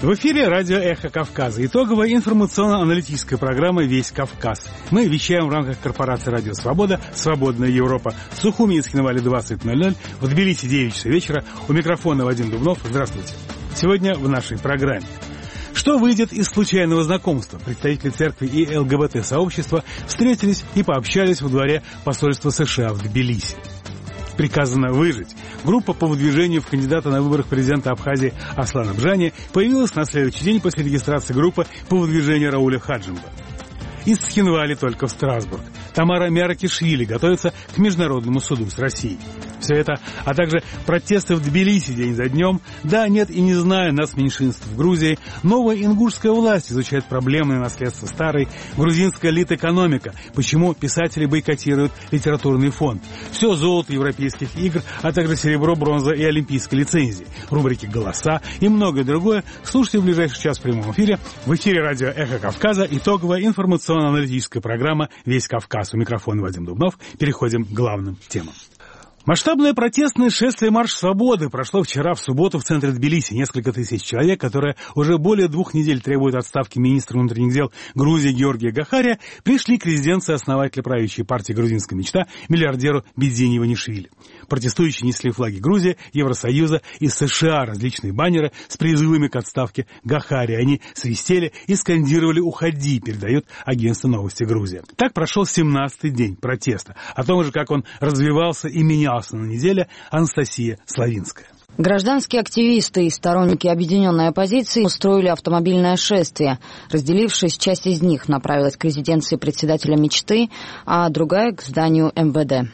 В эфире радио «Эхо Кавказа». Итоговая информационно-аналитическая программа «Весь Кавказ». Мы вещаем в рамках корпорации «Радио Свобода», «Свободная Европа». В Сухуминске на Вале 20:00, в Тбилиси 9 часов вечера. У микрофона Вадим Дубнов. Здравствуйте. Сегодня в нашей программе. Что выйдет из случайного знакомства? Представители церкви и ЛГБТ-сообщества встретились и пообщались во дворе посольства США в Тбилиси. Приказано выжить. Группа по выдвижению в кандидата на выборах президента Абхазии Аслана Бжани появилась на следующий день после регистрации группы по выдвижению Рауля Хаджимба. Из Цхинвали только в Страсбург. Тамара Миаракишвили готовится к международному суду с Россией. Все это, а также протесты в Тбилиси день за днем. Да, нет и не знаю нас меньшинств в Грузии. Новая ингушская власть изучает проблемное наследство старой. Грузинская литэкономика. Почему писатели бойкотируют литературный фонд. Все золото европейских игр, а также серебро, бронза и олимпийской лицензии. Рубрики «Голоса» и многое другое. Слушайте в ближайший час в прямом эфире. В эфире радио «Эхо Кавказа». Итоговая информационно-аналитическая программа «Весь Кавказ». У микрофона Вадим Дубнов. Переходим к главным темам. Масштабное протестное шествие «Марш свободы» прошло вчера в субботу в центре Тбилиси. Несколько тысяч человек, которые уже более 2 недель требуют отставки министра внутренних дел Грузии Георгия Гахария, пришли к резиденции основателя правящей партии «Грузинская мечта» миллиардеру Бидзини Иванишвили. Протестующие несли флаги Грузии, Евросоюза и США, различные баннеры с призывами к отставке Гахария. Они свистели и скандировали «Уходи», передает агентство «Новости Грузия». Так прошел 17-й день протеста. О том же, как он развивался и менялся на неделе, Анастасия Славинская. Гражданские активисты и сторонники объединенной оппозиции устроили автомобильное шествие. Разделившись, часть из них направилась к резиденции председателя «Мечты», а другая — к зданию МВД.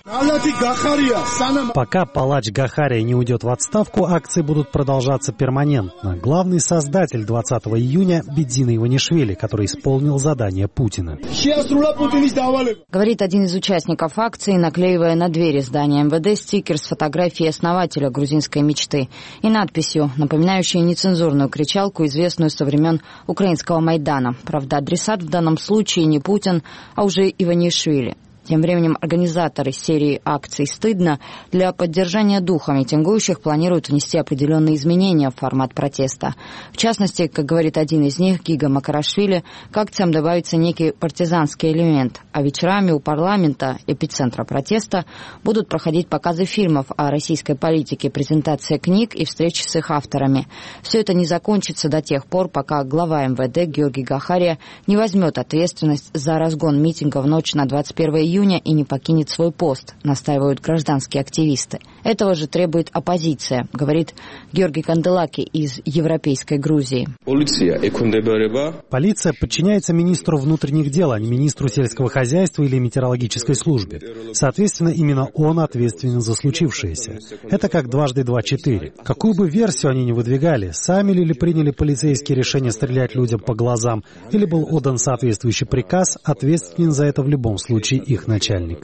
Пока палач Гахария не уйдет в отставку, акции будут продолжаться перманентно. Главный создатель 20 июня — Бидзина Иванишвили, который исполнил задание Путина. Говорит один из участников акции, наклеивая на двери здания МВД стикер с фотографией основателя грузинской «Мечты» и надписью, напоминающей нецензурную кричалку, известную со времен украинского Майдана. Правда, адресат в данном случае не Путин, а уже Иванишвили. Тем временем организаторы серии акций «Стыдно» для поддержания духа митингующих планируют внести определенные изменения в формат протеста. В частности, как говорит один из них, Гига Макарашвили, к акциям добавится некий партизанский элемент, а вечерами у парламента, эпицентра протеста, будут проходить показы фильмов о российской политике, презентация книг и встречи с их авторами. Все это не закончится до тех пор, пока глава МВД Георгий Гахария не возьмет ответственность за разгон митинга в ночь на 21 июня и не покинет свой пост, настаивают гражданские активисты. Этого же требует оппозиция, говорит Георгий Канделаки из Европейской Грузии. Полиция подчиняется министру внутренних дел, а не министру сельского хозяйства или метеорологической службе. Соответственно, именно он ответственен за случившееся. Это как 2 × 2 = 4. Какую бы версию они ни выдвигали, сами ли приняли полицейские решения стрелять людям по глазам, или был отдан соответствующий приказ, ответственен за это в любом случае их начальник.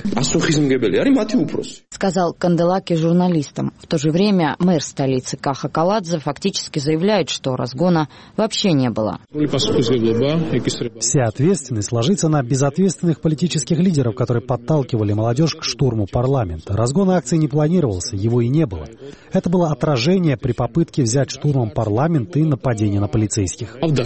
Сказал Канделаки журналистам. В то же время мэр столицы Каха Каладзе фактически заявляет, что разгона вообще не было. Вся ответственность ложится на безответственных политических лидеров, которые подталкивали молодежь к штурму парламента. Разгон акции не планировался, его и не было. Это было отражение при попытке взять штурмом парламент и нападение на полицейских. В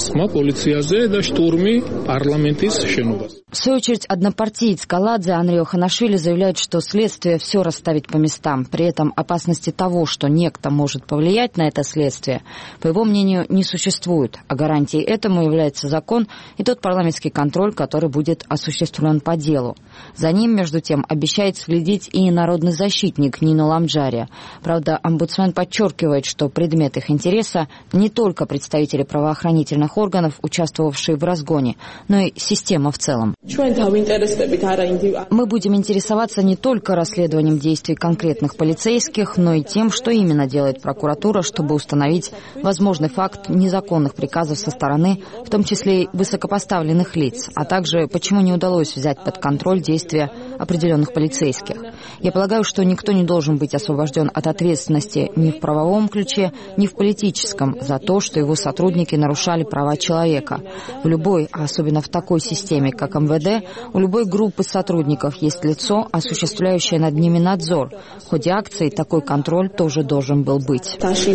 свою очередь, однопартиец Каладзе Анрио Ханашвили заявляет, что следствие все расставит по местам. При этом опасности того, что некто может повлиять на это следствие, по его мнению, не существует. А гарантией этому является закон и тот парламентский контроль, который будет осуществлен по делу. За ним, между тем, обещает следить и народный защитник Нино Ламджария. Правда, омбудсмен подчеркивает, что предмет их интереса не только представители правоохранительных органов, участвовавшие в разгоне, но и система в целом. Мы будем интересоваться не только расследованием действий конкретных полицейских, но и тем, что именно делает прокуратура, чтобы установить возможный факт незаконных приказов со стороны, в том числе и высокопоставленных лиц, а также почему не удалось взять под контроль действия определенных полицейских. Я полагаю, что никто не должен быть освобожден от ответственности ни в правовом ключе, ни в политическом за то, что его сотрудники нарушали права человека. В любой, а особенно в такой системе, как МВД, у любой группы сотрудников есть лицо, осуществляющее над ними надзор, надзор. В ходе акции такой контроль тоже должен был быть.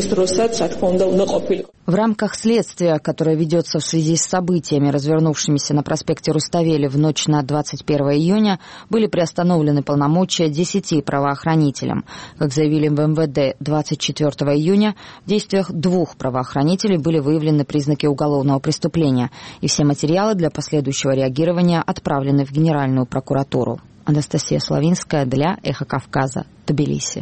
В рамках следствия, которое ведется в связи с событиями, развернувшимися на проспекте Руставели в ночь на 21 июня, были приостановлены полномочия 10 правоохранителям. Как заявили в МВД 24 июня, в действиях 2 правоохранителей были выявлены признаки уголовного преступления, и все материалы для последующего реагирования отправлены в Генеральную прокуратуру. Анастасия Славинская для «Эхо Кавказа», Тбилиси.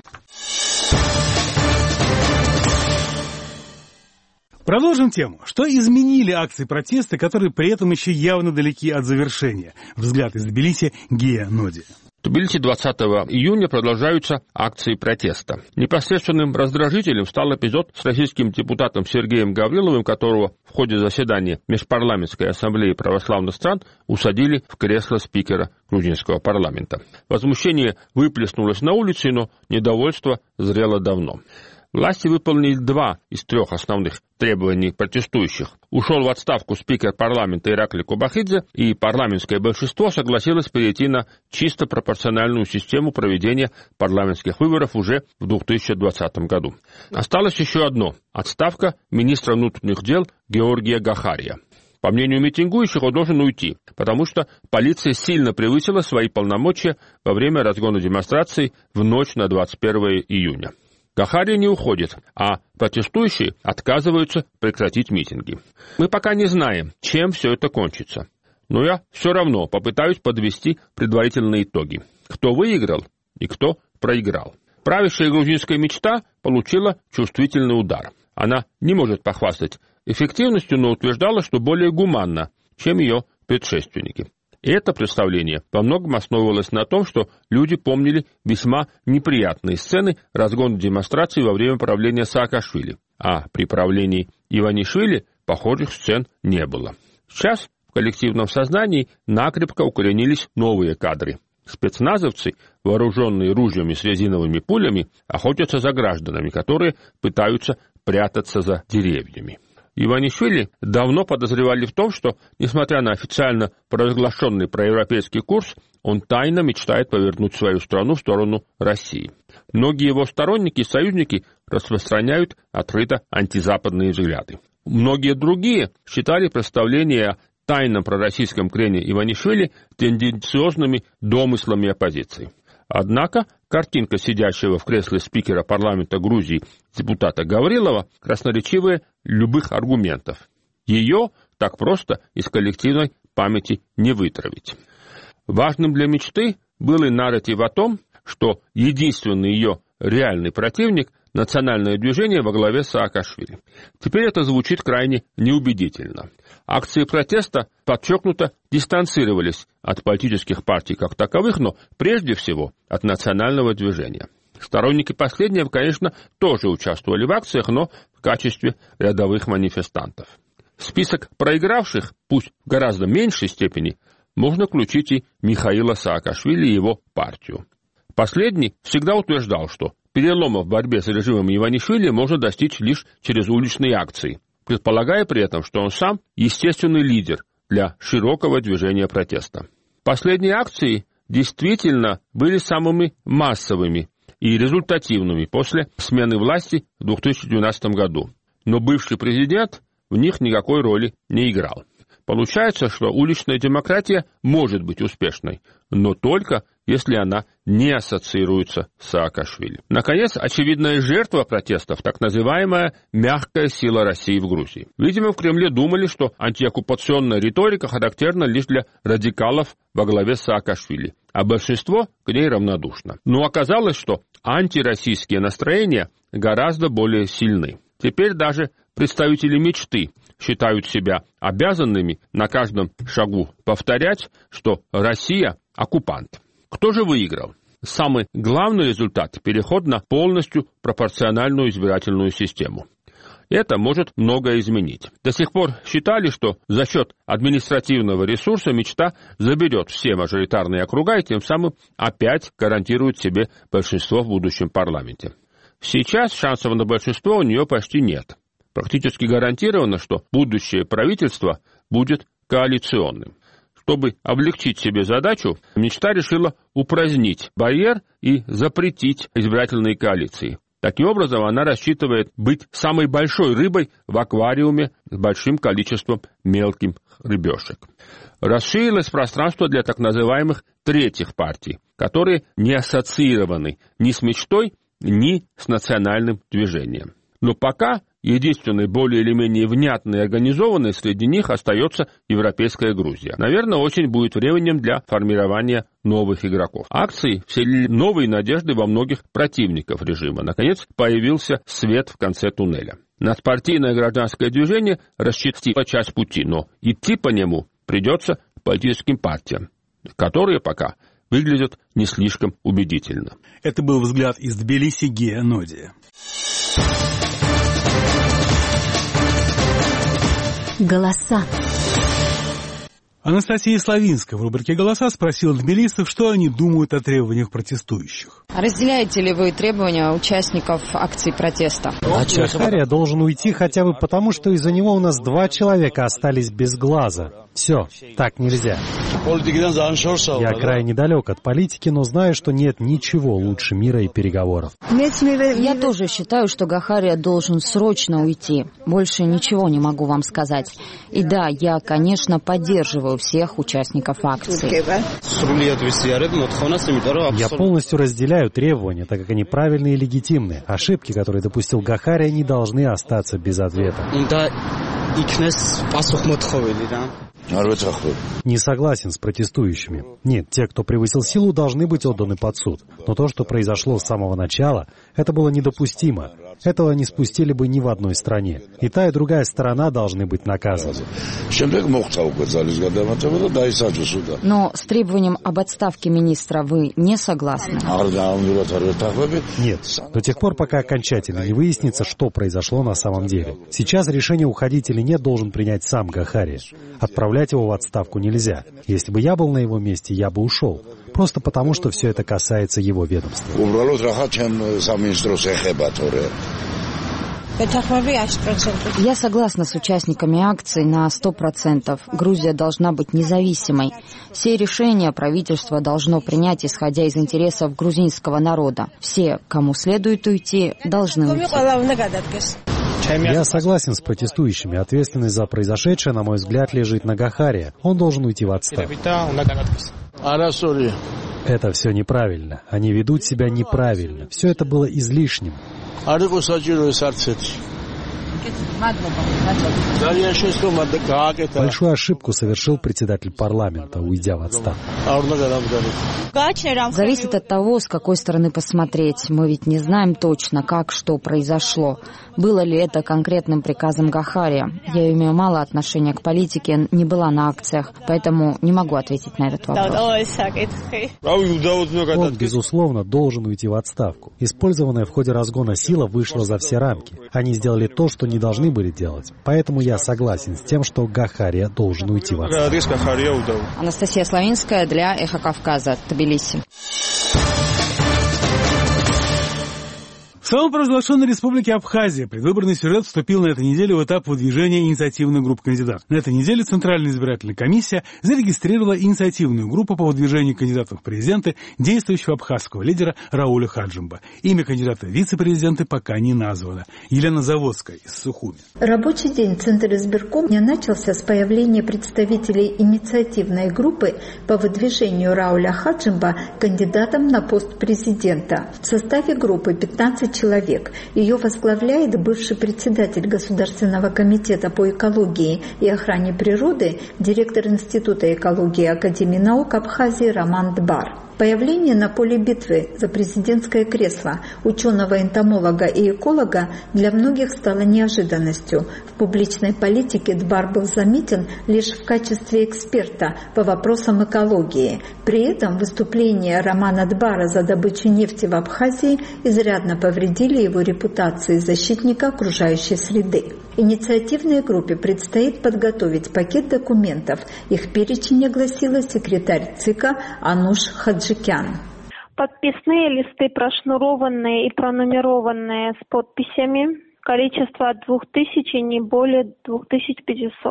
Продолжим тему. Что изменили акции протеста, которые при этом еще явно далеки от завершения? Взгляд из Тбилиси, Гия Ноди. В Тбилиси 20 июня продолжаются акции протеста. Непосредственным раздражителем стал эпизод с российским депутатом Сергеем Гавриловым, которого в ходе заседания Межпарламентской ассамблеи православных стран усадили в кресло спикера грузинского парламента. Возмущение выплеснулось на улице, но недовольство зрело давно. Власти выполнили 2 из 3 основных требований протестующих. Ушел в отставку спикер парламента Ираклий Кобахидзе, и парламентское большинство согласилось перейти на чисто пропорциональную систему проведения парламентских выборов уже в 2020 году. Осталось еще одно – отставка министра внутренних дел Георгия Гахария. По мнению митингующих, он должен уйти, потому что полиция сильно превысила свои полномочия во время разгона демонстраций в ночь на 21 июня. Гахария не уходит, а протестующие отказываются прекратить митинги. Мы пока не знаем, чем все это кончится. Но я все равно попытаюсь подвести предварительные итоги. Кто выиграл и кто проиграл. Правящая грузинская мечта получила чувствительный удар. Она не может похвастать эффективностью, но утверждала, что более гуманна, чем ее предшественники. И это представление во многом основывалось на том, что люди помнили весьма неприятные сцены разгона демонстраций во время правления Саакашвили, а при правлении Иванишвили похожих сцен не было. Сейчас в коллективном сознании накрепко укоренились новые кадры. Спецназовцы, вооруженные ружьями с резиновыми пулями, охотятся за гражданами, которые пытаются прятаться за деревьями. Иванишвили давно подозревали в том, что, несмотря на официально провозглашенный проевропейский курс, он тайно мечтает повернуть свою страну в сторону России. Многие его сторонники и союзники распространяют открыто антизападные взгляды. Многие другие считали представления о тайном пророссийском крене Иванишвили тенденциозными домыслами оппозиции. Однако картинка сидящего в кресле спикера парламента Грузии депутата Гаврилова красноречивее любых аргументов. Ее так просто из коллективной памяти не вытравить. Важным для мечты был и нарратив о том, что единственный ее реальный противник – национальное движение во главе с Саакашвили. Теперь это звучит крайне неубедительно. Акции протеста подчеркнуто дистанцировались от политических партий как таковых, но прежде всего от национального движения. Сторонники последнего, конечно, тоже участвовали в акциях, но в качестве рядовых манифестантов. В список проигравших, пусть в гораздо меньшей степени, можно включить и Михаила Саакашвили и его партию. Последний всегда утверждал, что перелома в борьбе с режимом Иванишвили можно достичь лишь через уличные акции, предполагая при этом, что он сам естественный лидер для широкого движения протеста. Последние акции действительно были самыми массовыми и результативными после смены власти в 2012 году, но бывший президент в них никакой роли не играл. Получается, что уличная демократия может быть успешной, но только если она не ассоциируется с Саакашвили. Наконец, очевидная жертва протестов, так называемая «мягкая сила России в Грузии». Видимо, в Кремле думали, что антиоккупационная риторика характерна лишь для радикалов во главе с Саакашвили, а большинство к ней равнодушно. Но оказалось, что антироссийские настроения гораздо более сильны. Теперь даже представители мечты считают себя обязанными на каждом шагу повторять, что Россия – оккупант. Кто же выиграл? Самый главный результат – переход на полностью пропорциональную избирательную систему. Это может многое изменить. До сих пор считали, что за счет административного ресурса мечта заберет все мажоритарные округа и тем самым опять гарантирует себе большинство в будущем парламенте. Сейчас шансов на большинство у нее почти нет. Практически гарантировано, что будущее правительство будет коалиционным. Чтобы облегчить себе задачу, мечта решила упразднить барьер и запретить избирательные коалиции. Таким образом, она рассчитывает быть самой большой рыбой в аквариуме с большим количеством мелких рыбешек. Расширилось пространство для так называемых третьих партий, которые не ассоциированы ни с мечтой, ни с национальным движением. Но пока единственной более или менее внятной и организованной среди них остается Европейская Грузия. Наверное, осень будет временем для формирования новых игроков. Акции вселили новые надежды во многих противников режима. Наконец, появился свет в конце туннеля. Надпартийное гражданское движение расчистило часть пути, но идти по нему придется политическим партиям, которые пока выглядят не слишком убедительно. Это был взгляд из Тбилиси Гея Ноди. Голоса. Анастасия Славинская в рубрике «Голоса» спросила тбилисцев, что они думают о требованиях протестующих. Разделяете ли вы требования участников акций протеста? Гахария должен уйти хотя бы потому, что из-за него у нас 2 человека остались без глаза. Все, так нельзя. Я крайне далек от политики, но знаю, что нет ничего лучше мира и переговоров. Я тоже считаю, что Гахария должен срочно уйти. Больше ничего не могу вам сказать. И да, я, конечно, поддерживаю всех участников акции. Я полностью разделяю требования, так как они правильные и легитимны. Ошибки, которые допустил Гахария, не должны остаться без ответа. Не согласен с протестующими. Нет, те, кто превысил силу, должны быть отданы под суд. Но то, что произошло с самого начала, это было недопустимо. Этого не спустили бы ни в одной стране. И та, и другая сторона должны быть наказаны. Но с требованием об отставке министра вы не согласны? Нет. До тех пор, пока окончательно не выяснится, что произошло на самом деле. Сейчас решение уходить или нет должен принять сам Гахария. Отправлять его в отставку нельзя. Если бы я был на его месте, я бы ушел. Просто потому, что все это касается его ведомства. Я согласна с участниками акции на 100%. Грузия должна быть независимой. Все решения правительство должно принять, исходя из интересов грузинского народа. Все, кому следует уйти, должны уйти. Я согласен с протестующими. Ответственность за произошедшее, на мой взгляд, лежит на Гахария. Он должен уйти в отставку. Это все неправильно. Они ведут себя неправильно. Все это было излишним. Большую ошибку совершил председатель парламента, уйдя в отставку. Зависит от того, с какой стороны посмотреть. Мы ведь не знаем точно, как что произошло. Было ли это конкретным приказом Гахария? Я имею мало отношения к политике, не была на акциях, поэтому не могу ответить на этот вопрос. Он, безусловно, должен уйти в отставку. Использованная в ходе разгона сила вышла за все рамки. Они сделали то, что не должны были делать. Поэтому я согласен с тем, что Гахария должен уйти в отставку. Анастасия Славинская для «Эхо Кавказа», Тбилиси. В самопровозглашенной республике Абхазия предвыборный сюжет вступил на этой неделе в этап выдвижения инициативных групп кандидатов. На этой неделе Центральная избирательная комиссия зарегистрировала инициативную группу по выдвижению кандидатов в президенты действующего абхазского лидера Рауля Хаджимба. Имя кандидата в вице-президенты пока не названо. Елена Заводская из Сухуми. Рабочий день Центра избиркома начался с появления представителей инициативной группы по выдвижению Рауля Хаджимба кандидатом на пост президента. В составе группы 15 человек. Ее возглавляет бывший председатель Государственного комитета по экологии и охране природы, директор Института экологии Академии наук Абхазии Роман Дбар. Появление на поле битвы за президентское кресло ученого-энтомолога и эколога для многих стало неожиданностью. В публичной политике Дбар был заметен лишь в качестве эксперта по вопросам экологии. При этом выступления Романа Дбара за добычу нефти в Абхазии изрядно повредили его репутации защитника окружающей среды. Инициативной группе предстоит подготовить пакет документов. Их перечень огласила секретарь ЦИКа Ануш Хаджикян. Подписные листы прошнурованные и пронумерованные с подписями. Количество от 2000 и не более 2500.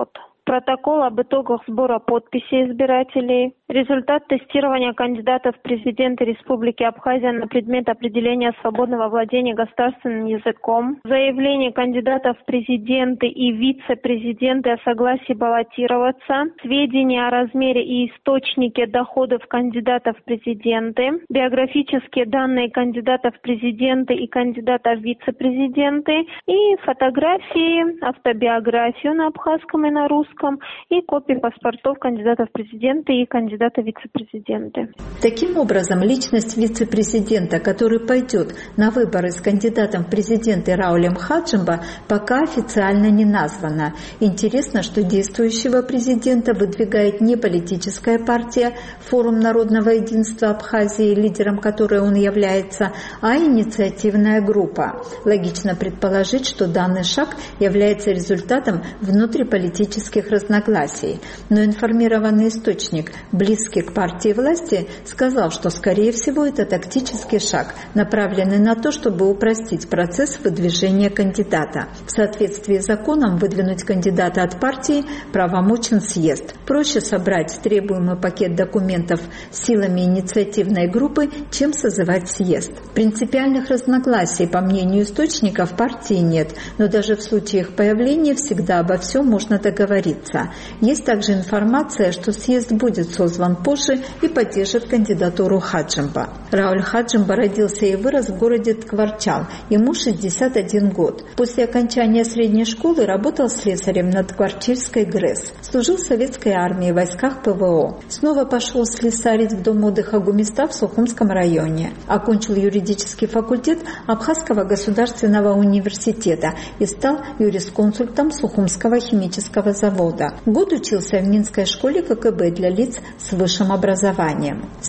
протокол об итогах сбора подписей избирателей, результат тестирования кандидатов в президенты Республики Абхазия на предмет определения свободного владения государственным языком, заявление кандидатов в президенты и вице-президенты о согласии баллотироваться, сведения о размере и источнике доходов кандидатов в президенты, биографические данные кандидатов в президенты и кандидатов в вице-президенты и фотографии, автобиографию на абхазском и на русском, и копии паспортов кандидатов в президенты и кандидата в вице-президенты. Таким образом, личность вице-президента, который пойдет на выборы с кандидатом в президенты Раулем Хаджимба, пока официально не названа. Интересно, что действующего президента выдвигает не политическая партия «Форум народного единства Абхазии», лидером которой он является, а инициативная группа. Логично предположить, что данный шаг является результатом внутриполитических разногласий. Но информированный источник, близкий к партии власти, сказал, что, скорее всего, это тактический шаг, направленный на то, чтобы упростить процесс выдвижения кандидата. В соответствии с законом выдвинуть кандидата от партии правомочен съезд. Проще собрать требуемый пакет документов силами инициативной группы, чем созывать съезд. Принципиальных разногласий, по мнению источников, в партии нет, но даже в случае их появления всегда обо всем можно договориться. Есть также информация, что съезд будет созван позже и поддержит кандидатуру Хаджимба. Рауль Хаджимба родился и вырос в городе Ткварчал. Ему 61 год. После окончания средней школы работал слесарем на Ткварчильской ГРЭС. Служил в советской армии в войсках ПВО. Снова пошел слесарить в дом отдыха Гумиста в Сухумском районе. Окончил юридический факультет Абхазского государственного университета и стал юрисконсультом Сухумского химического завода. Год учился в Минской школе КГБ для лиц с высшим образованием. С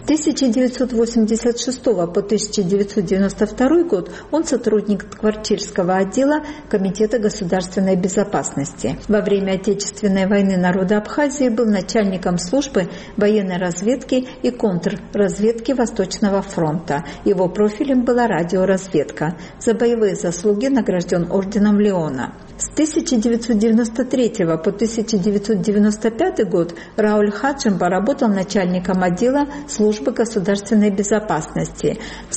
1986 по 1992 год он сотрудник Ткварчильского отдела Комитета государственной безопасности. Во время Отечественной войны народа Абхазии был начальником службы военной разведки и контрразведки Восточного фронта. Его профилем была радиоразведка. За боевые заслуги награжден орденом Леона. С 1993 по 1995 год Рауль Хаджимба работал начальником отдела службы государственной безопасности. С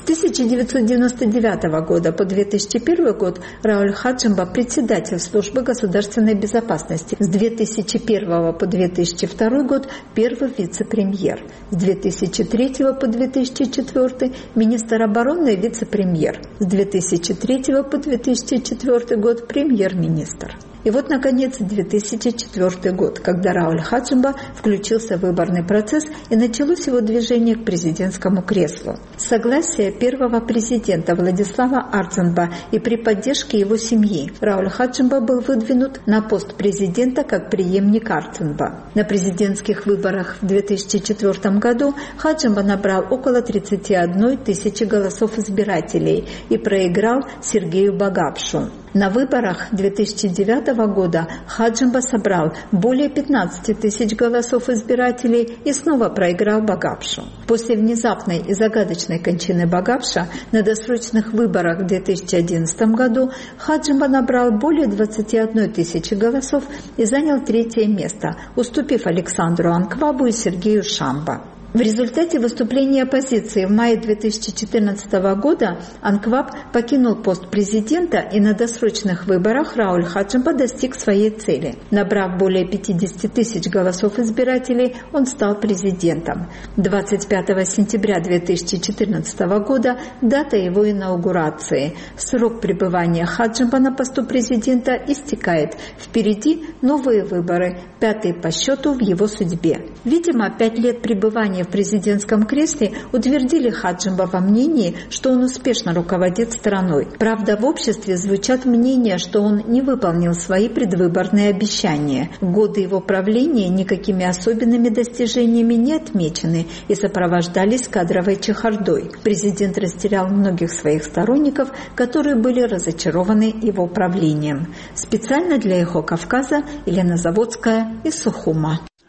1999 года по 2001 год Рауль Хаджимба председатель службы государственной безопасности. С 2001 по 2002 год первый вице-премьер. С 2003 по 2004 министр обороны и вице-премьер. С 2003 по 2004 год премьер-министр. И вот, наконец, 2004 год, когда Рауль Хаджимба включился в выборный процесс и началось его движение к президентскому креслу. С согласия первого президента Владислава Арценба и при поддержке его семьи Рауль Хаджимба был выдвинут на пост президента как преемник Арценба. На президентских выборах в 2004 году Хаджимба набрал около 31 тысячи голосов избирателей и проиграл Сергею Багапшу. На выборах 2009 года Хаджимба собрал более 15 тысяч голосов избирателей и снова проиграл Багапшу. После внезапной и загадочной кончины Багапша на досрочных выборах в 2011 году Хаджимба набрал более 21 тысячи голосов и занял 3-е место, уступив Александру Анквабу и Сергею Шамба. В результате выступления оппозиции в мае 2014 года Анкваб покинул пост президента, и на досрочных выборах Рауль Хаджимба достиг своей цели. Набрав более 50 тысяч голосов избирателей, он стал президентом. 25 сентября 2014 года – дата его инаугурации. Срок пребывания Хаджимба на посту президента истекает. Впереди новые выборы, 5-й по счету в его судьбе. Видимо, 5 лет пребывания в президентском кресле утвердили Хаджимба во мнении, что он успешно руководит страной. Правда, в обществе звучат мнения, что он не выполнил свои предвыборные обещания. Годы его правления никакими особенными достижениями не отмечены и сопровождались кадровой чехардой. Президент растерял многих своих сторонников, которые были разочарованы его правлением. Специально для «Эхо Кавказа» Елена Заводская из Сухума.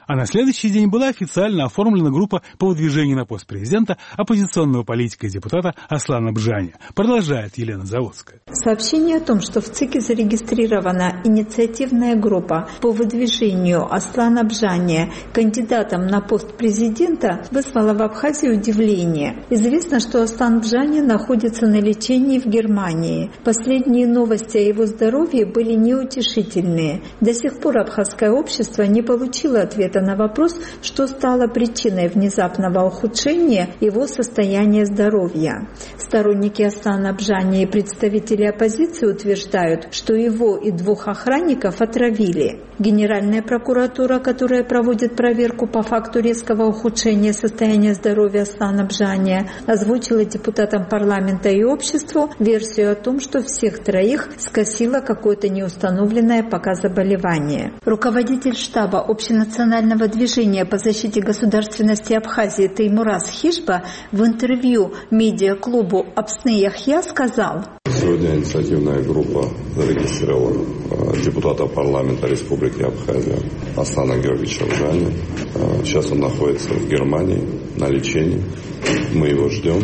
А на следующий день была официально оформлена группа по выдвижению на пост президента оппозиционного политика и депутата Аслана Бжани. Продолжает Елена Заводская. Сообщение о том, что в ЦИКе зарегистрирована инициативная группа по выдвижению Аслана Бжани кандидатом на пост президента, вызвало в Абхазии удивление. Известно, что Аслан Бжани находится на лечении в Германии. Последние новости о его здоровье были неутешительные. До сих пор абхазское общество не получило ответа на вопрос, что стало причиной внезапного ухудшения его состояния здоровья. Сторонники Аслана Бжани и представители оппозиции утверждают, что его и 2 охранников отравили. Генеральная прокуратура, которая проводит проверку по факту резкого ухудшения состояния здоровья Аслана Бжани, озвучила депутатам парламента и обществу версию о том, что всех 3 скосило какое-то неустановленное пока заболевание. Руководитель штаба общенационального движения по защите государственности Абхазии Теймураз Хижба в интервью медиаклубу «Апсны Яхья» сказал: Сегодня инициативная группа зарегистрировала депутата парламента Республики Абхазия Аслана Георгиевича Бжани. Сейчас он находится в Германии на лечении. Мы его ждем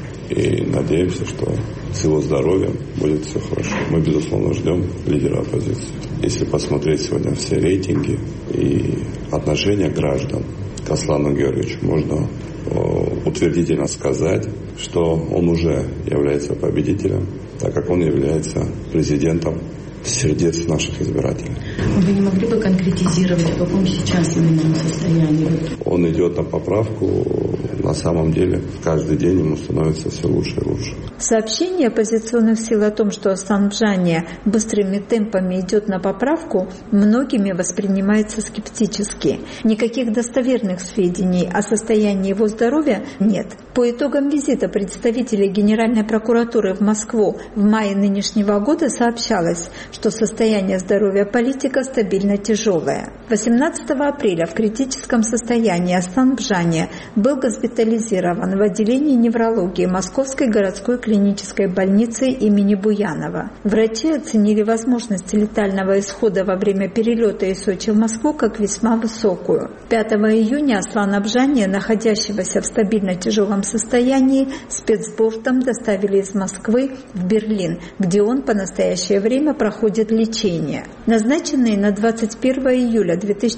и надеемся, что с его здоровьем будет все хорошо. Мы, безусловно, ждем лидера оппозиции. Если посмотреть сегодня все рейтинги и отношения граждан к Аслану Георгиевичу, можно утвердительно сказать, что он уже является победителем, так как он является президентом сердец наших избирателей. Вы не могли бы конкретизировать, в каком сейчас именно состоянии? Он идет на поправку. На самом деле, каждый день ему становится все лучше и лучше. Сообщение оппозиционных сил о том, что Аслан Бжани быстрыми темпами идет на поправку, многими воспринимается скептически. Никаких достоверных сведений о состоянии его здоровья нет. По итогам визита представителей Генеральной прокуратуры в Москву в мае нынешнего года сообщалось, что состояние здоровья политика стабильно тяжелое. 18 апреля в критическом состоянии Аслан Бжани был госпитализирован в отделении неврологии Московской городской клинической больницы имени Буянова. Врачи оценили возможность летального исхода во время перелета из Сочи в Москву как весьма высокую. 5 июня Аслана Бжани, находящегося в стабильно тяжелом состоянии, спецбортом доставили из Москвы в Берлин, где он по настоящее время проходит лечение. Назначенные на 21 июля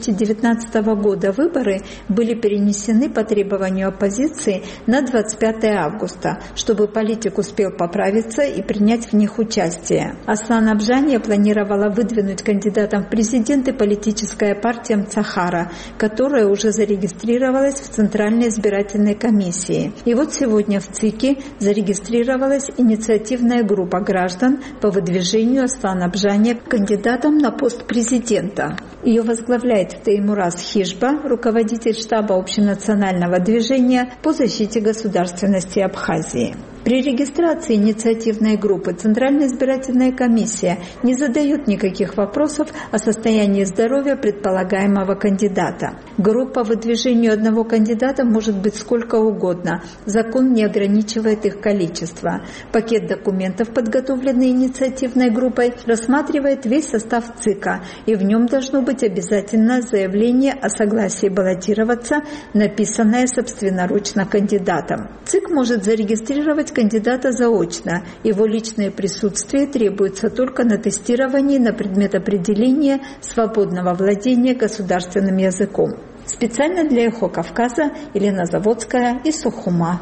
2019 года выборы были перенесены по требованию оппозиции на 25 августа, чтобы политик успел поправиться и принять в них участие. Аслана Бжани планировала выдвинуть кандидатом в президенты политическая партия Мцахара, которая уже зарегистрировалась в Центральной избирательной комиссии. И вот сегодня в ЦИКе зарегистрировалась инициативная группа граждан по выдвижению Аслана Бжани кандидатом на пост президента. Ее возглавляет Теймураз Хижба, руководитель штаба общенационального движения по защите государственности Абхазии. При регистрации инициативной группы Центральная избирательная комиссия не задает никаких вопросов о состоянии здоровья предполагаемого кандидата. Группа выдвижению одного кандидата может быть сколько угодно. Закон не ограничивает их количество. Пакет документов, подготовленный инициативной группой, рассматривает весь состав ЦИКа, и в нем должно быть обязательно заявление о согласии баллотироваться, написанное собственноручно кандидатом. ЦИК может зарегистрировать кандидата заочно. Его личное присутствие требуется только на тестировании на предмет определения свободного владения государственным языком. Специально для «Эхо Кавказа» Елена Заводская из Сухума.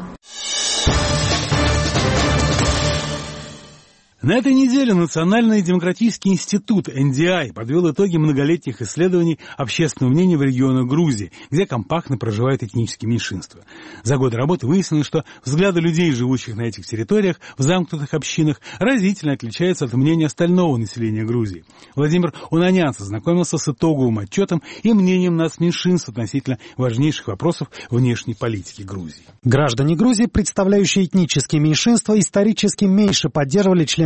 На этой неделе Национальный демократический институт NDI подвел итоги многолетних исследований общественного мнения в регионах Грузии, где компактно проживают этнические меньшинства. За годы работы выяснилось, что взгляды людей, живущих на этих территориях, в замкнутых общинах, разительно отличаются от мнения остального населения Грузии. Владимир Унанянц ознакомился с итоговым отчетом и мнением нацменьшинств относительно важнейших вопросов внешней политики Грузии. Граждане Грузии, представляющие этнические меньшинства, исторически меньше поддерживали членство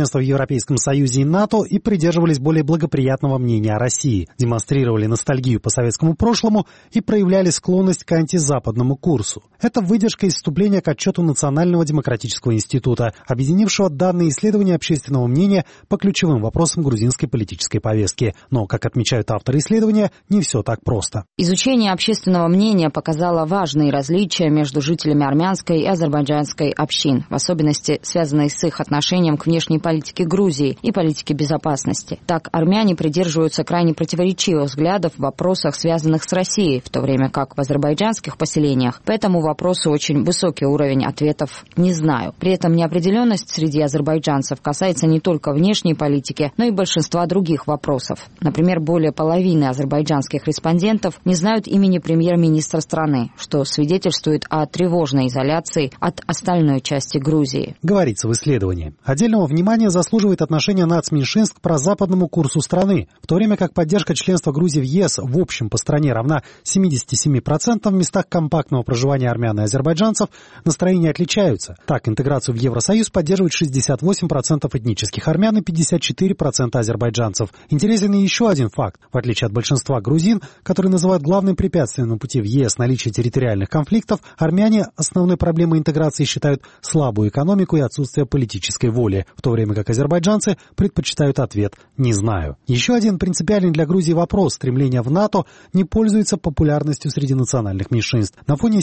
членства в Европейском Союзе и НАТО и придерживались более благоприятного мнения о России, демонстрировали ностальгию по советскому прошлому и проявляли склонность к антизападному курсу. Это выдержка из вступления к отчету Национального демократического института, объединившего данные исследования общественного мнения по ключевым вопросам грузинской политической повестки. Но, как отмечают авторы исследования, не все так просто. Изучение общественного мнения показало важные различия между жителями армянской и азербайджанской общин, в особенности связанные с их отношением к внешней политике Грузии и политике безопасности. Так, армяне придерживаются крайне противоречивых взглядов в вопросах, связанных с Россией, в то время как в азербайджанских поселениях по этому вопросу очень высокий уровень ответов «не знаю». При этом неопределенность среди азербайджанцев касается не только внешней политики, но и большинства других вопросов. Например, более половины азербайджанских респондентов не знают имени премьер-министра страны, что свидетельствует о тревожной изоляции от остальной части Грузии. Говорится в исследовании. Отдельного внимания заслуживает отношение нацменьшинств к прозападному курсу страны, в то время как поддержка членства Грузии в ЕС в общем по стране равна 77%, в местах компактного проживания армян и азербайджанцев настроения отличаются. Так, интеграцию в Евросоюз поддерживает 68% этнических армян и 54% азербайджанцев. Интересен и еще один факт. В отличие от большинства грузин, которые называют главным препятствием на пути в ЕС наличие территориальных конфликтов, армяне основной проблемой интеграции считают слабую экономику и отсутствие политической воли, в то время как азербайджанцы предпочитают ответ «не знаю». Еще один принципиальный для Грузии вопрос – стремление в НАТО не пользуется популярностью среди национальных меньшинств. На фоне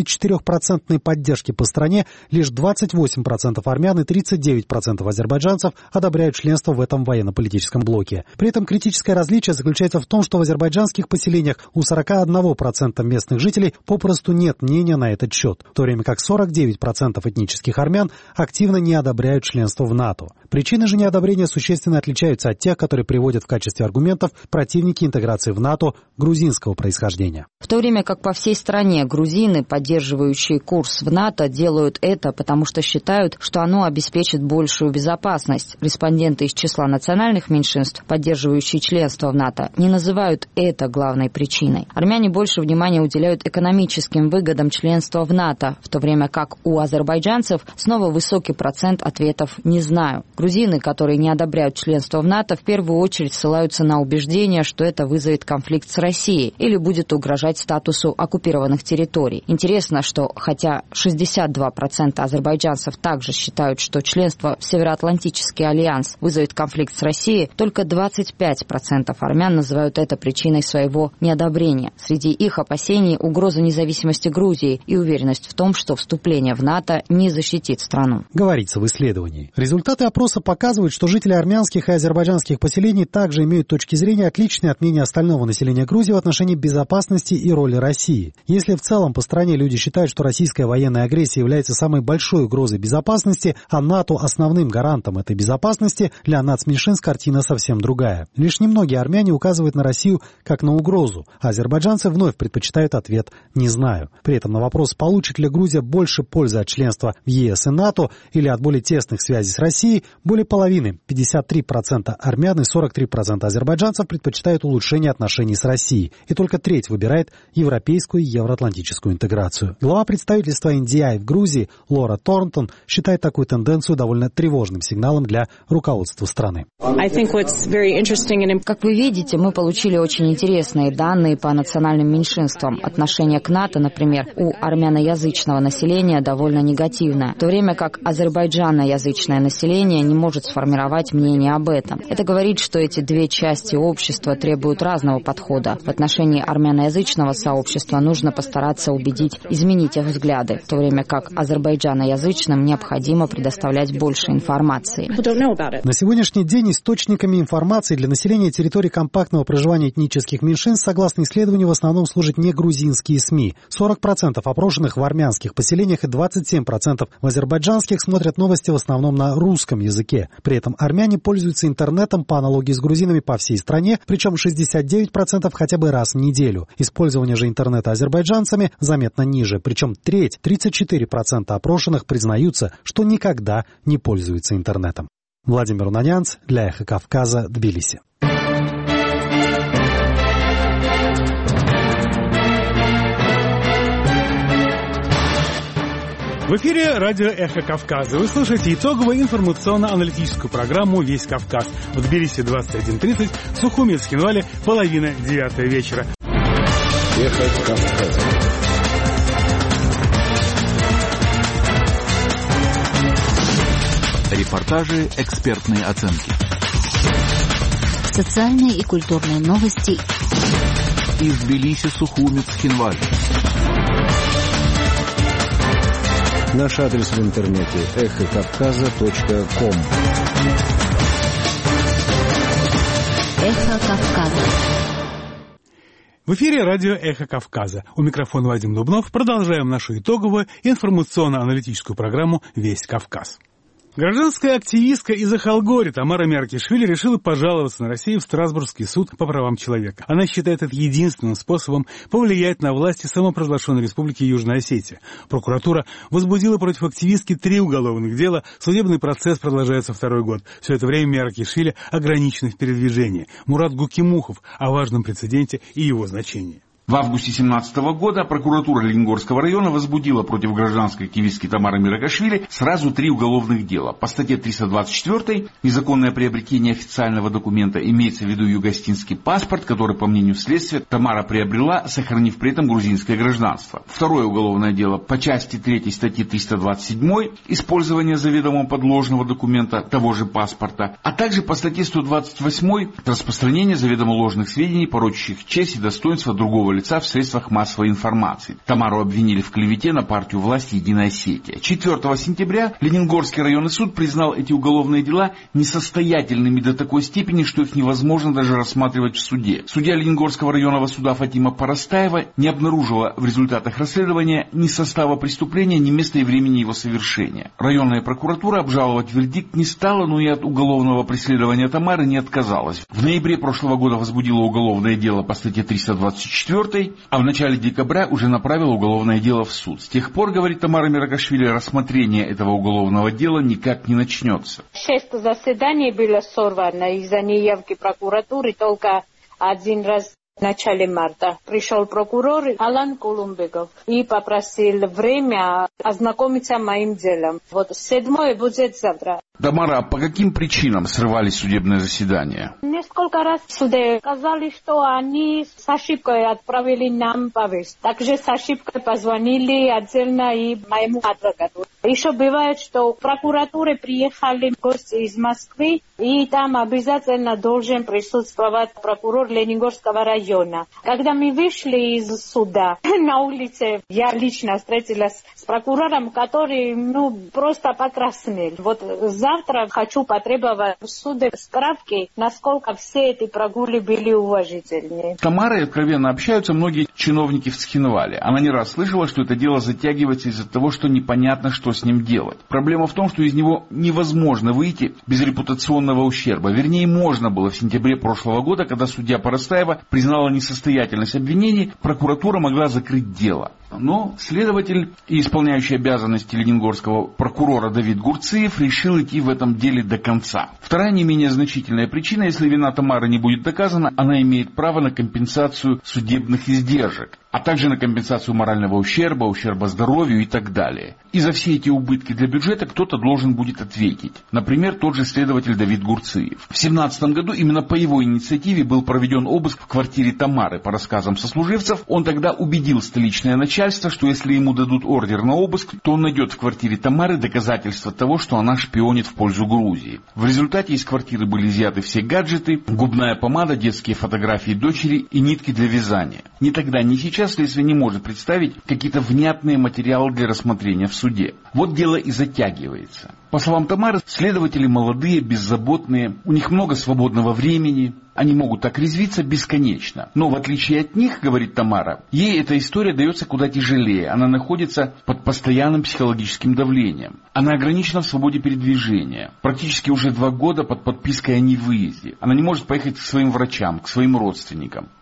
74% поддержки по стране лишь 28% армян и 39% азербайджанцев одобряют членство в этом военно-политическом блоке. При этом критическое различие заключается в том, что в азербайджанских поселениях у 41% местных жителей попросту нет мнения на этот счет, в то время как 49% этнических армян активно не одобряют членство в НАТО. Причины же неодобрения существенно отличаются от тех, которые приводят в качестве аргументов противники интеграции в НАТО грузинского происхождения. В то время как по всей стране грузины, поддерживающие курс в НАТО, делают это, потому что считают, что оно обеспечит большую безопасность. Респонденты из числа национальных меньшинств, поддерживающие членство в НАТО, не называют это главной причиной. Армяне больше внимания уделяют экономическим выгодам членства в НАТО, в то время как у азербайджанцев снова высокий процент ответов «не знаю». Грузины, которые не одобряют членство в НАТО, в первую очередь ссылаются на убеждение, что это вызовет конфликт с Россией или будет угрожать статусу оккупированных территорий. Интересно, что хотя 62% азербайджанцев также считают, что членство в Североатлантический альянс вызовет конфликт с Россией, только 25% армян называют это причиной своего неодобрения. Среди их опасений угроза независимости Грузии и уверенность в том, что вступление в НАТО не защитит страну. Говорится в исследовании. Результаты опроса показывают, что жители армянских и азербайджанских поселений также имеют точки зрения, отличные от мнения остального населения Грузии в отношении безопасности и роли России. Если в целом по стране люди считают, что российская военная агрессия является самой большой угрозой безопасности, а НАТО основным гарантом этой безопасности, для нацменьшинств картина совсем другая. Лишь немногие армяне указывают на Россию как на угрозу, а азербайджанцы вновь предпочитают ответ «не знаю». При этом на вопрос, получит ли Грузия больше пользы от членства в ЕС и НАТО или от более тесных связей с Россией, более половины, 53% армян и 43% азербайджанцев предпочитают улучшение отношений с Россией, и только треть выбирает европейскую и евроатлантическую интеграцию. Глава представительства NDI в Грузии Лора Торнтон считает такую тенденцию довольно тревожным сигналом для руководства страны. Как вы видите, мы получили очень интересные данные по национальным меньшинствам. Отношение к НАТО, например, у армяноязычного населения довольно негативное, в то время как азербайджаноязычное население не может сформировать мнение об этом. Это говорит, что эти две части общества требуют разного подхода. В отношении армяноязычного сообщества нужно постараться убедить изменить их взгляды, в то время как азербайджаноязычным необходимо предоставлять больше информации. На сегодняшний день источниками информации для населения территории компактного проживания этнических меньшинств, согласно исследованию, в основном служат не грузинские СМИ. 40% опрошенных в армянских поселениях и 27% в азербайджанских смотрят новости в основном на русском языке. При этом армяне пользуются интернетом по аналогии с грузинами по всей стране, причем 69% хотя бы раз в неделю. Использование же интернета азербайджанцами заметно ниже, причем треть, 34% опрошенных признаются, что никогда не пользуются интернетом. Владимир Унанянц для Эхо Кавказа, Тбилиси. В эфире радио «Эхо Кавказа». Вы слушаете итоговую информационно-аналитическую программу «Весь Кавказ». В Тбилиси 21:30, в Сухуми и Цхинвале 8:30 вечера. «Эхо Кавказа». Репортажи, экспертные оценки. Социальные и культурные новости. Из Тбилиси, Сухуми, Цхинвале. Наш адрес в интернете эхокавказа.ком. Эхо Кавказа. В эфире радио «Эхо Кавказа». У микрофона Вадим Дубнов. Продолжаем нашу итоговую информационно-аналитическую программу «Весь Кавказ». Гражданская активистка из Ахалгори Тамара Миаркишвили решила пожаловаться на Россию в Страсбургский суд по правам человека. Она считает это единственным способом повлиять на власти самопровозглашенной республики Южная Осетия. Прокуратура возбудила против активистки 3 уголовных дела. Судебный процесс продолжается 2-й год. Все это время Миаркишвили ограничена в передвижении. Мурат Гукимухов о важном прецеденте и его значении. В августе 2017 года прокуратура Лениногорского района возбудила против гражданской активистки Тамары Миаркишвили сразу 3 уголовных дела. По статье 324 «Незаконное приобретение официального документа», имеется в виду ее гостинский паспорт, который, по мнению следствия, Тамара приобрела, сохранив при этом грузинское гражданство. Второе уголовное дело по части 3 статьи 327 «Использование заведомо подложного документа того же паспорта», а также по статье 128 «Распространение заведомо ложных сведений, порочащих честь и достоинство другого лица в средствах массовой информации». Тамару обвинили в клевете на партию власти «Единая Осетия». 4 сентября Лениногорский районный суд признал эти уголовные дела несостоятельными до такой степени, что их невозможно даже рассматривать в суде. Судья Лениногорского районного суда Фатима Парастаева не обнаружила в результатах расследования ни состава преступления, ни места и времени его совершения. Районная прокуратура обжаловать вердикт не стала, но и от уголовного преследования Тамары не отказалась. В ноябре прошлого года возбудила уголовное дело по статье 324, а в начале декабря уже направила уголовное дело в суд. С тех пор, говорит Тамара Миаркишвили, рассмотрение этого уголовного дела никак не начнется. 6 заседаний было сорвано из-за неявки прокуратуры только 1 раз. В начале марта пришел прокурор Алан Кулумбеков и попросил время ознакомиться с моим делом. 7 будет завтра. Тамара, по каким причинам срывались судебные заседания? Несколько раз в суде сказали, что они с ошибкой отправили нам повестку. Также с ошибкой позвонили отдельно и моему адвокату. Еще бывает, что в прокуратуре приехали гости из Москвы, и там обязательно должен присутствовать прокурор Лениногорского района. Когда мы вышли из суда на улице, я лично встретилась с прокурором, который просто покраснел. Завтра хочу потребовать в суде справки, насколько все эти прогулы были уважительные. С Тамарой откровенно общаются многие чиновники в Цхинвале. Она не раз слышала, что это дело затягивается из-за того, что непонятно, что с ним делать. Проблема в том, что из него невозможно выйти без репутационного ущерба. Вернее, можно было в сентябре прошлого года, когда судья Парастаева признала несостоятельность обвинений, прокуратура могла закрыть дело. Но следователь и исполняющий обязанности лениногорского прокурора Давид Гурциев решил идти в этом деле до конца. Вторая не менее значительная причина: если вина Тамары не будет доказана, она имеет право на компенсацию судебных издержек, а также на компенсацию морального ущерба, ущерба здоровью и так далее. И за все эти убытки для бюджета кто-то должен будет ответить. Например, тот же следователь Давид Гурциев. В 2017 году именно по его инициативе был проведен обыск в квартире Тамары. По рассказам сослуживцев, он тогда убедил столичное начальство, что если ему дадут ордер на обыск, то он найдет в квартире Тамары доказательства того, что она шпионит в пользу Грузии. В результате из квартиры были изъяты все гаджеты, губная помада, детские фотографии дочери и нитки для вязания. Ни тогда, ни сейчас следствие не может представить какие-то внятные материалы для рассмотрения в суде. Вот дело и затягивается. По словам Тамары, следователи молодые, беззаботные, у них много свободного времени, они могут так резвиться бесконечно. Но в отличие от них, говорит Тамара, ей эта история дается куда тяжелее. Она находится под постоянным психологическим давлением. Она ограничена в свободе передвижения. Практически уже 2 года под подпиской о невыезде. Она не может поехать к своим врачам, к своим родственникам.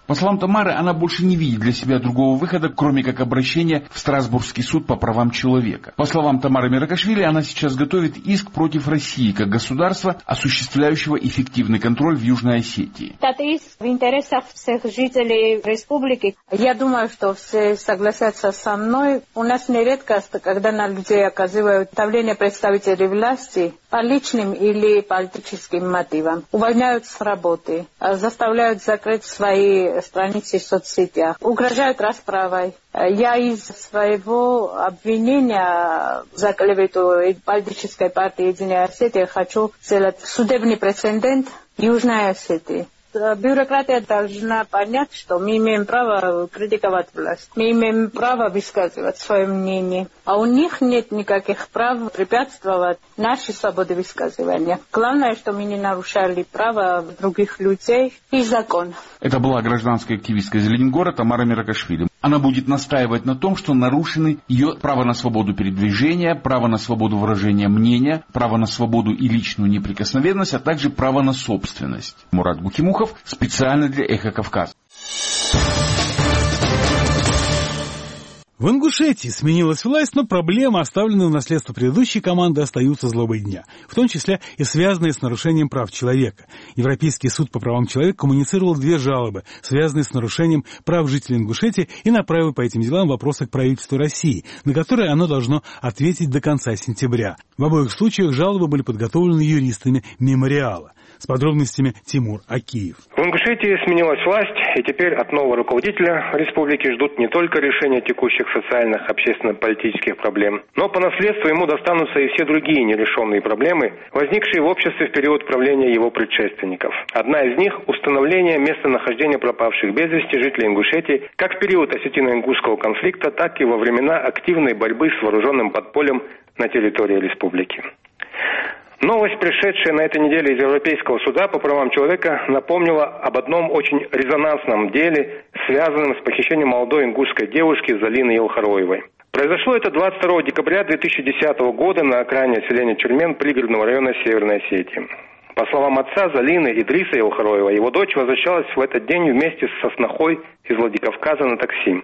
По словам Тамары, она больше не видит для себя другого выхода, кроме как обращения в Страсбургский суд по правам человека. По словам Тамары Меракашвили, она сейчас готовит иск против России как государства, осуществляющего эффективный контроль в Южной Осетии. Этот иск в интересах всех жителей республики. Я думаю, что все согласятся со мной. У нас не редкость, когда на людей оказывают давление представителей власти по личным или политическим мотивам. Увольняют с работы, заставляют закрыть свои страницы в соцсетях, угрожают расправой. Я из своего обвинения за клевету политической партии Единая Осетия хочу сделать судебный прецедент Южной Осетии. Бюрократия должна понять, что мы имеем право критиковать власть. Мы имеем право высказывать свое мнение. А у них нет никаких прав препятствовать нашей свободе высказывания. Главное, что мы не нарушали права других людей и закон. Это была гражданская активистка из Ленингора Тамара Меракашвили. Она будет настаивать на том, что нарушены ее право на свободу передвижения, право на свободу выражения мнения, право на свободу и личную неприкосновенность, а также право на собственность. Мурат Бухимухов специально для «Эхо Кавказа». В Ингушетии сменилась власть, но проблемы, оставленные в наследство предыдущей команды, остаются злобой дня, в том числе и связанные с нарушением прав человека. Европейский суд по правам человека коммуницировал 2 жалобы, связанные с нарушением прав жителей Ингушетии, и направил по этим делам вопросы к правительству России, на которые оно должно ответить до конца сентября. В обоих случаях жалобы были подготовлены юристами мемориала. С подробностями Тимур Акиев. В Ингушетии сменилась власть, и теперь от нового руководителя республики ждут не только решения текущих социальных, общественно-политических проблем, но по наследству ему достанутся и все другие нерешенные проблемы, возникшие в обществе в период правления его предшественников. Одна из них – установление местонахождения пропавших без вести жителей Ингушетии как в период осетино-ингушского конфликта, так и во времена активной борьбы с вооруженным подпольем на территории республики. Новость, пришедшая на этой неделе из Европейского суда по правам человека, напомнила об одном очень резонансном деле, связанном с похищением молодой ингушской девушки Залины Елхароевой. Произошло это 22 декабря 2010 года на окраине селения Чульмен пригородного района Северной Осетии. По словам отца Залины Идриса Елхароева, его дочь возвращалась в этот день вместе со снохой из Владикавказа на такси.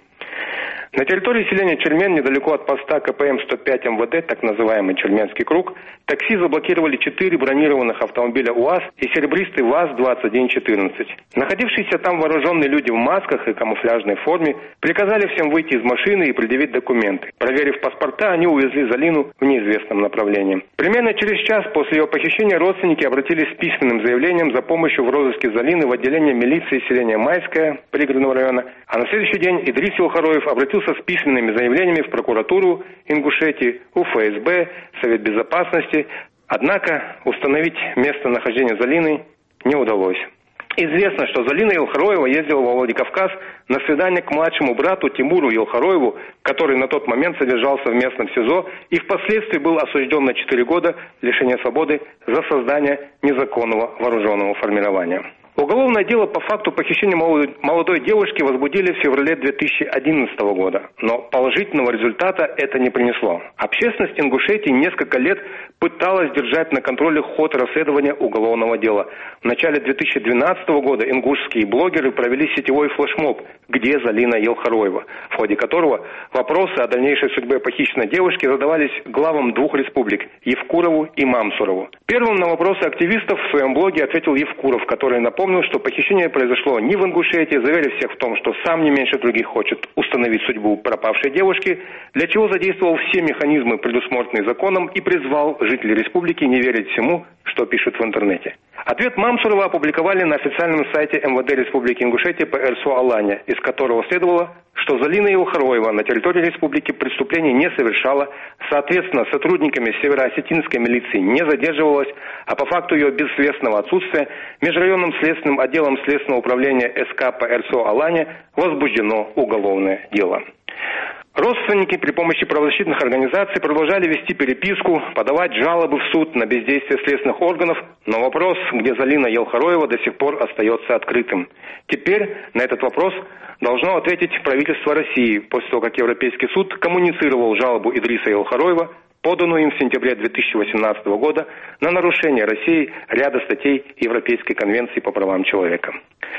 На территории селения Чульмен, недалеко от поста КПМ-105 МВД, так называемый Чульменский круг, такси заблокировали 4 бронированных автомобиля УАЗ и серебристый ВАЗ-2114. Находившиеся там вооруженные люди в масках и камуфляжной форме приказали всем выйти из машины и предъявить документы. Проверив паспорта, они увезли Залину в неизвестном направлении. Примерно через час после ее похищения родственники обратились с письменным заявлением за помощью в розыске Залины в отделение милиции селения Майское пригородного района, а на следующий день Идрис Елхароев обратился с письменными заявлениями в прокуратуру Ингушетии, УФСБ, Совет Безопасности. Однако установить местонахождение Залины не удалось. Известно, что Залина Елхароева ездила во Владикавказ на свидание к младшему брату Тимуру Елхароеву, который на тот момент содержался в местном СИЗО и впоследствии был осужден на 4 года лишения свободы за создание незаконного вооруженного формирования. Уголовное дело по факту похищения молодой девушки возбудили в феврале 2011 года, но положительного результата это не принесло. Общественность Ингушетии несколько лет пыталась держать на контроле ход расследования уголовного дела. В начале 2012 года ингушские блогеры провели сетевой флешмоб «Где Залина Елхароева?», в ходе которого вопросы о дальнейшей судьбе похищенной девушки задавались главам 2 республик – Евкурову и Мамсурову. Первым на вопросы активистов в своем блоге ответил Евкуров, который напомнил, что похищение произошло не в Ингушетии, заверив всех в том, что сам не меньше других хочет установить судьбу пропавшей девушки, для чего задействовал все механизмы, предусмотренные законом, и призвал жителей республики не верить всему, что пишут в интернете. Ответ Мамсурова опубликовали на официальном сайте МВД Республики Ингушетия по РСО Алане, из которого следовало, что Залина Елхароева на территории республики преступлений не совершала, соответственно, сотрудниками североосетинской милиции не задерживалась, а по факту ее бесследственного отсутствия межрайонным следственным отделом Следственного управления СК по РСО Алане возбуждено уголовное дело. Родственники при помощи правозащитных организаций продолжали вести переписку, подавать жалобы в суд на бездействие следственных органов, но вопрос, где Залина Елхароева, до сих пор остается открытым. Теперь на этот вопрос должно ответить правительство России, после того, как Европейский суд коммуницировал жалобу Идриса Елхароева, поданную им в сентябре 2018 года на нарушение Россией ряда статей Европейской конвенции по правам человека.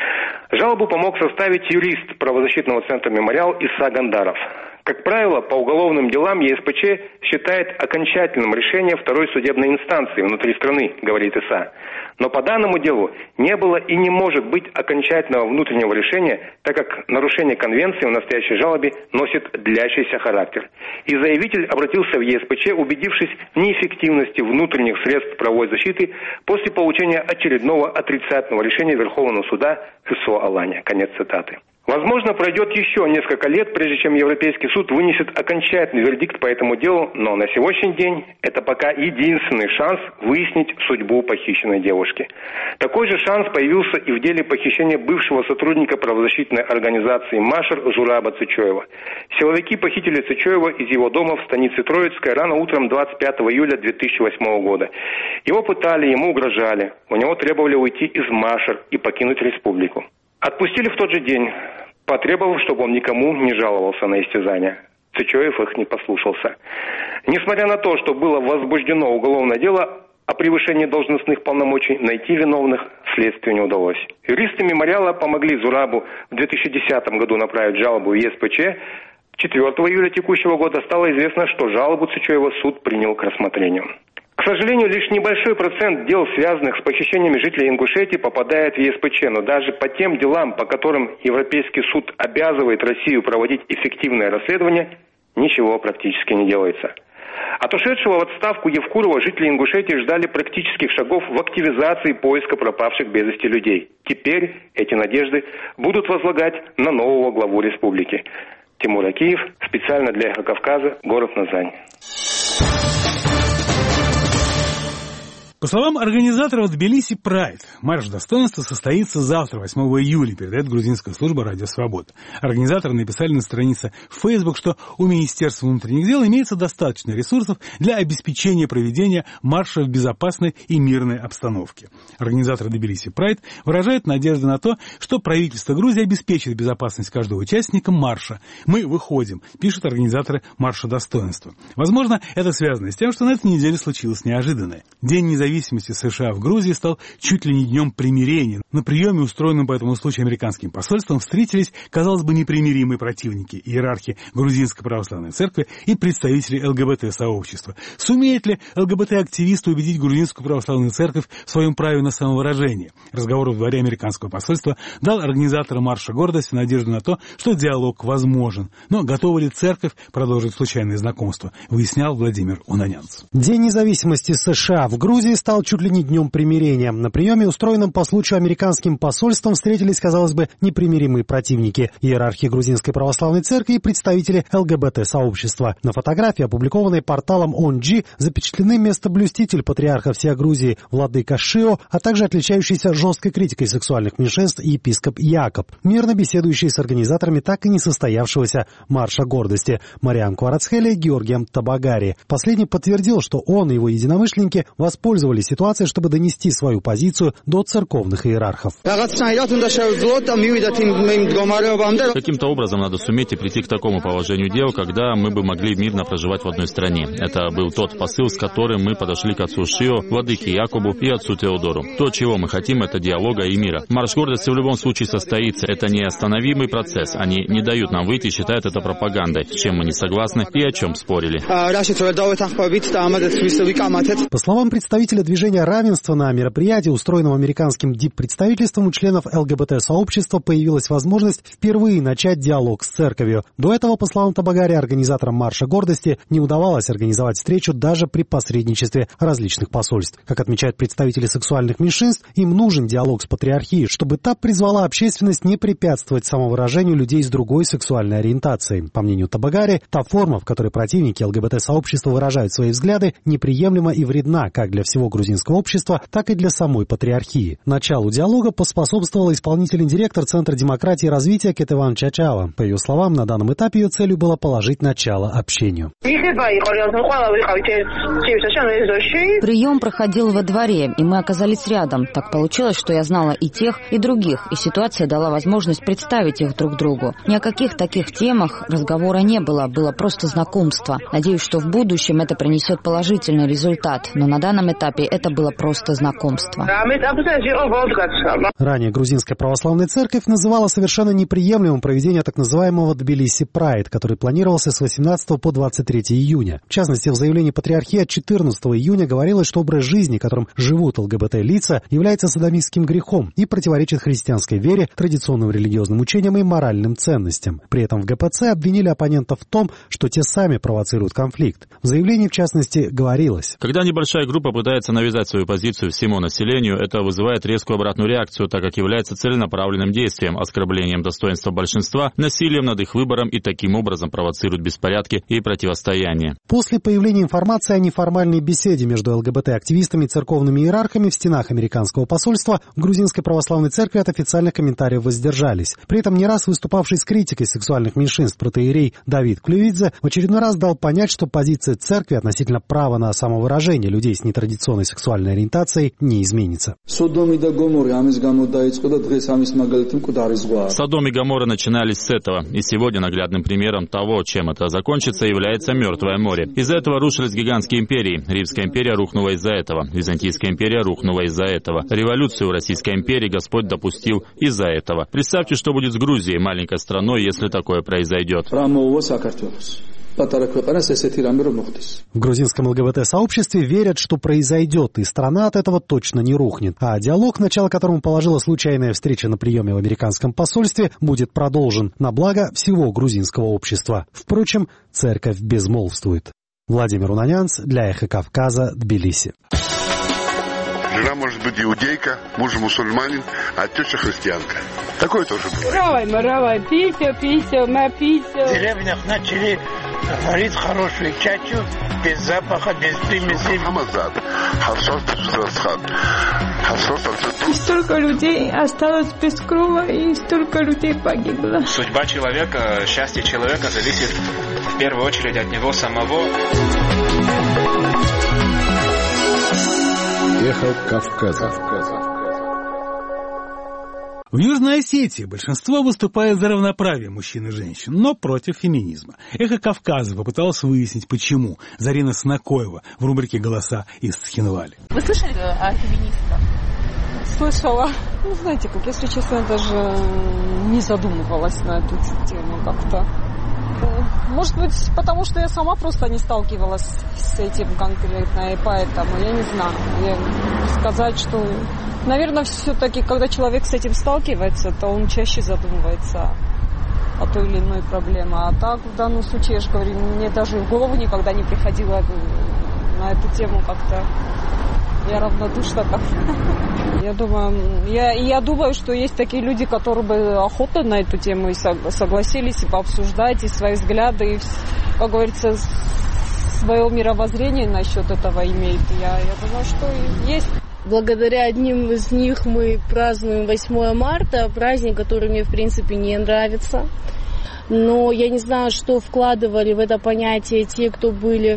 Жалобу помог составить юрист правозащитного центра «Мемориал» Иса Гандаров. Как правило, по уголовным делам ЕСПЧ считает окончательным решение второй судебной инстанции внутри страны, говорит Иса. Но по данному делу не было и не может быть окончательного внутреннего решения, так как нарушение конвенции в настоящей жалобе носит длящийся характер. И заявитель обратился в ЕСПЧ, убедившись в неэффективности внутренних средств правовой защиты после получения очередного отрицательного решения Верховного суда ФСО Алания. Конец цитаты. Возможно, пройдет еще несколько лет, прежде чем Европейский суд вынесет окончательный вердикт по этому делу, но на сегодняшний день это пока единственный шанс выяснить судьбу похищенной девушки. Такой же шанс появился и в деле похищения бывшего сотрудника правозащитной организации «Машер» Зураба Цычоева. Силовики похитили Цычоева из его дома в станице Троицкая рано утром 25 июля 2008 года. Его пытали, ему угрожали. У него требовали уйти из «Машер» и покинуть республику. Отпустили в тот же день, потребовав, чтобы он никому не жаловался на истязания. Цычоев их не послушался. Несмотря на то, что было возбуждено уголовное дело о превышении должностных полномочий, найти виновных следствию не удалось. Юристы «Мемориала» помогли Зурабу в 2010 году направить жалобу в ЕСПЧ. 4 июля текущего года стало известно, что жалобу Цычоева суд принял к рассмотрению. К сожалению, лишь небольшой процент дел, связанных с похищениями жителей Ингушетии, попадает в ЕСПЧ, но даже по тем делам, по которым Европейский суд обязывает Россию проводить эффективное расследование, ничего практически не делается. От ушедшего в отставку Евкурова жители Ингушетии ждали практических шагов в активизации поиска пропавших без вести людей. Теперь эти надежды будут возлагать на нового главу республики. Тимур Акиев, специально для «Эхо Кавказа», город Назань. По словам организаторов Тбилиси Прайд, марш достоинства состоится завтра, 8 июля, передает грузинская служба «Радио Свобода». Организаторы написали на странице в Facebook, что у Министерства внутренних дел имеется достаточно ресурсов для обеспечения проведения марша в безопасной и мирной обстановке. Организаторы Тбилиси Прайд выражают надежду на то, что правительство Грузии обеспечит безопасность каждого участника марша. «Мы выходим», пишут организаторы марша достоинства. Возможно, это связано с тем, что на этой неделе случилось неожиданное. День независимости США в Грузии стал чуть ли не днем примирения. На приеме, устроенном по этому случаю американским посольством, встретились, казалось бы, непримиримые противники, иерархи Грузинской православной церкви и представители ЛГБТ-сообщества. Сумеет ли ЛГБТ-активисты убедить Грузинскую православную церковь в своем праве на самовыражение? Разговор во дворе американского посольства дал организаторам марша гордости надежду на то, что диалог возможен. Но готова ли церковь продолжить случайное знакомство, выяснял Владимир Унанянц. День независимости США в Грузии стал чуть ли не днем примирения. На приеме, устроенном по случаю американским посольством, встретились, казалось бы, непримиримые противники – иерархи Грузинской православной церкви и представители ЛГБТ-сообщества. На фотографии, опубликованной порталом ONG, запечатлены местоблюститель патриарха всея Грузии владыка Шио, а также отличающийся жесткой критикой сексуальных меньшинств епископ Якоб, мирно беседующий с организаторами так и не состоявшегося марша гордости Мариам Кварацхели и Георгием Табагари. Последний подтвердил, что он и его единомышленники воспользовались ситуацией, чтобы донести свою позицию до церковных иерархов. Каким-то образом надо суметь и прийти к такому положению дел, когда мы бы могли мирно проживать в одной стране. Это был тот посыл, с которым мы подошли к отцу Шио, владыке Якобу и отцу Теодору. То, чего мы хотим, это диалога и мира. Марш гордости в любом случае состоится. Это неостановимый процесс. Они не дают нам выйти и считают это пропагандой, с чем мы не согласны и о чем спорили. По словам представителя движения равенства, на мероприятии, устроенном американским диппредставительством, у членов ЛГБТ-сообщества появилась возможность впервые начать диалог с церковью. До этого, по словам Табагари, организаторам марша гордости не удавалось организовать встречу даже при посредничестве различных посольств. Как отмечают представители сексуальных меньшинств, им нужен диалог с патриархией, чтобы та призвала общественность не препятствовать самовыражению людей с другой сексуальной ориентацией. По мнению Табагари, та форма, в которой противники ЛГБТ-сообщества выражают свои взгляды, неприемлема и вредна как для всего грузинского общества, так и для самой патриархии. Началу диалога поспособствовал исполнительный директор Центра демократии и развития Кетеван Чачава. По ее словам, на данном этапе ее целью было положить начало общению. Прием проходил во дворе, и мы оказались рядом. Так получилось, что я знала и тех, и других, и ситуация дала возможность представить их друг другу. Ни о каких таких темах разговора не было, было просто знакомство. Надеюсь, что в будущем это принесет положительный результат, но на данном этапе этапе это было просто знакомство. Ранее Грузинская православная церковь называла совершенно неприемлемым проведение так называемого Тбилиси Прайд, который планировался с 18 по 23 июня. В частности, в заявлении патриархии от 14 июня говорилось, что образ жизни, которым живут ЛГБТ-лица, является содомистским грехом и противоречит христианской вере, традиционным религиозным учениям и моральным ценностям. При этом в ГПЦ обвинили оппонентов в том, что те сами провоцируют конфликт. В заявлении, в частности, говорилось: когда небольшая группа пытается навязать свою позицию всему населению, это вызывает резкую обратную реакцию, так как является целенаправленным действием, оскорблением достоинства большинства, насилием над их выбором и таким образом провоцирует беспорядки и противостояние. После появления информации о неформальной беседе между ЛГБТ-активистами и церковными иерархами в стенах американского посольства в Грузинской православной церкви от официальных комментариев воздержались. При этом не раз выступавший с критикой сексуальных меньшинств протоиерей Давид Клювидзе в очередной раз дал понять, что позиция церкви относительно права на самовыражение людей с нетрадиционной сексуальной ориентацией не изменится. Содом и Гоморра начинались с этого, и сегодня наглядным примером того, чем это закончится, является Мертвое море. Из-за этого рушились гигантские империи. Римская империя рухнула из-за этого. Византийская империя рухнула из-за этого. Революцию в Российской империи Господь допустил из-за этого. Представьте, что будет с Грузией, маленькой страной, если такое произойдет. В грузинском ЛГБТ-сообществе верят, что произойдет, и страна от этого точно не рухнет. А диалог, начало которому положила случайная встреча на приеме в американском посольстве, будет продолжен на благо всего грузинского общества. Впрочем, церковь безмолвствует. Владимир Унанянц для Эхо Кавказа, Тбилиси. Жена может быть иудейка, муж мусульманин, а теща христианка. Такое тоже бывает. Равай, пися, напися. В деревнях начали варить хорошую чачу, без запаха, без примесей. И столько людей осталось без крова, и столько людей погибло. Судьба человека, счастье человека зависит в первую очередь от него самого. Эхо Кавказа. В Южной Осетии большинство выступает за равноправие мужчин и женщин, но против феминизма. Эхо Кавказа попыталось выяснить, почему. Зарина Снакоева в рубрике «Голоса из Цхинвали». Вы слышали о феминистках? Слышала. Ну, знаете, как, если честно, даже не задумывалась на эту тему как-то. Может быть, потому что я сама просто не сталкивалась с этим конкретно, и поэтому я не знаю. Сказать, что, наверное, все-таки, когда человек с этим сталкивается, то он чаще задумывается о той или иной проблеме. А так, в данном случае, я же говорю, мне даже в голову никогда не приходило на эту тему как-то. Я равнодушна как-то. Я думаю, что есть такие люди, которые бы охотно на эту тему и согласились и пообсуждать, и свои взгляды, и, как говорится, свое мировоззрение насчет этого имеют. Я думаю, что есть. Благодаря одним из них мы празднуем 8 марта, праздник, который мне, в принципе, не нравится. Но я не знаю, что вкладывали в это понятие те, кто были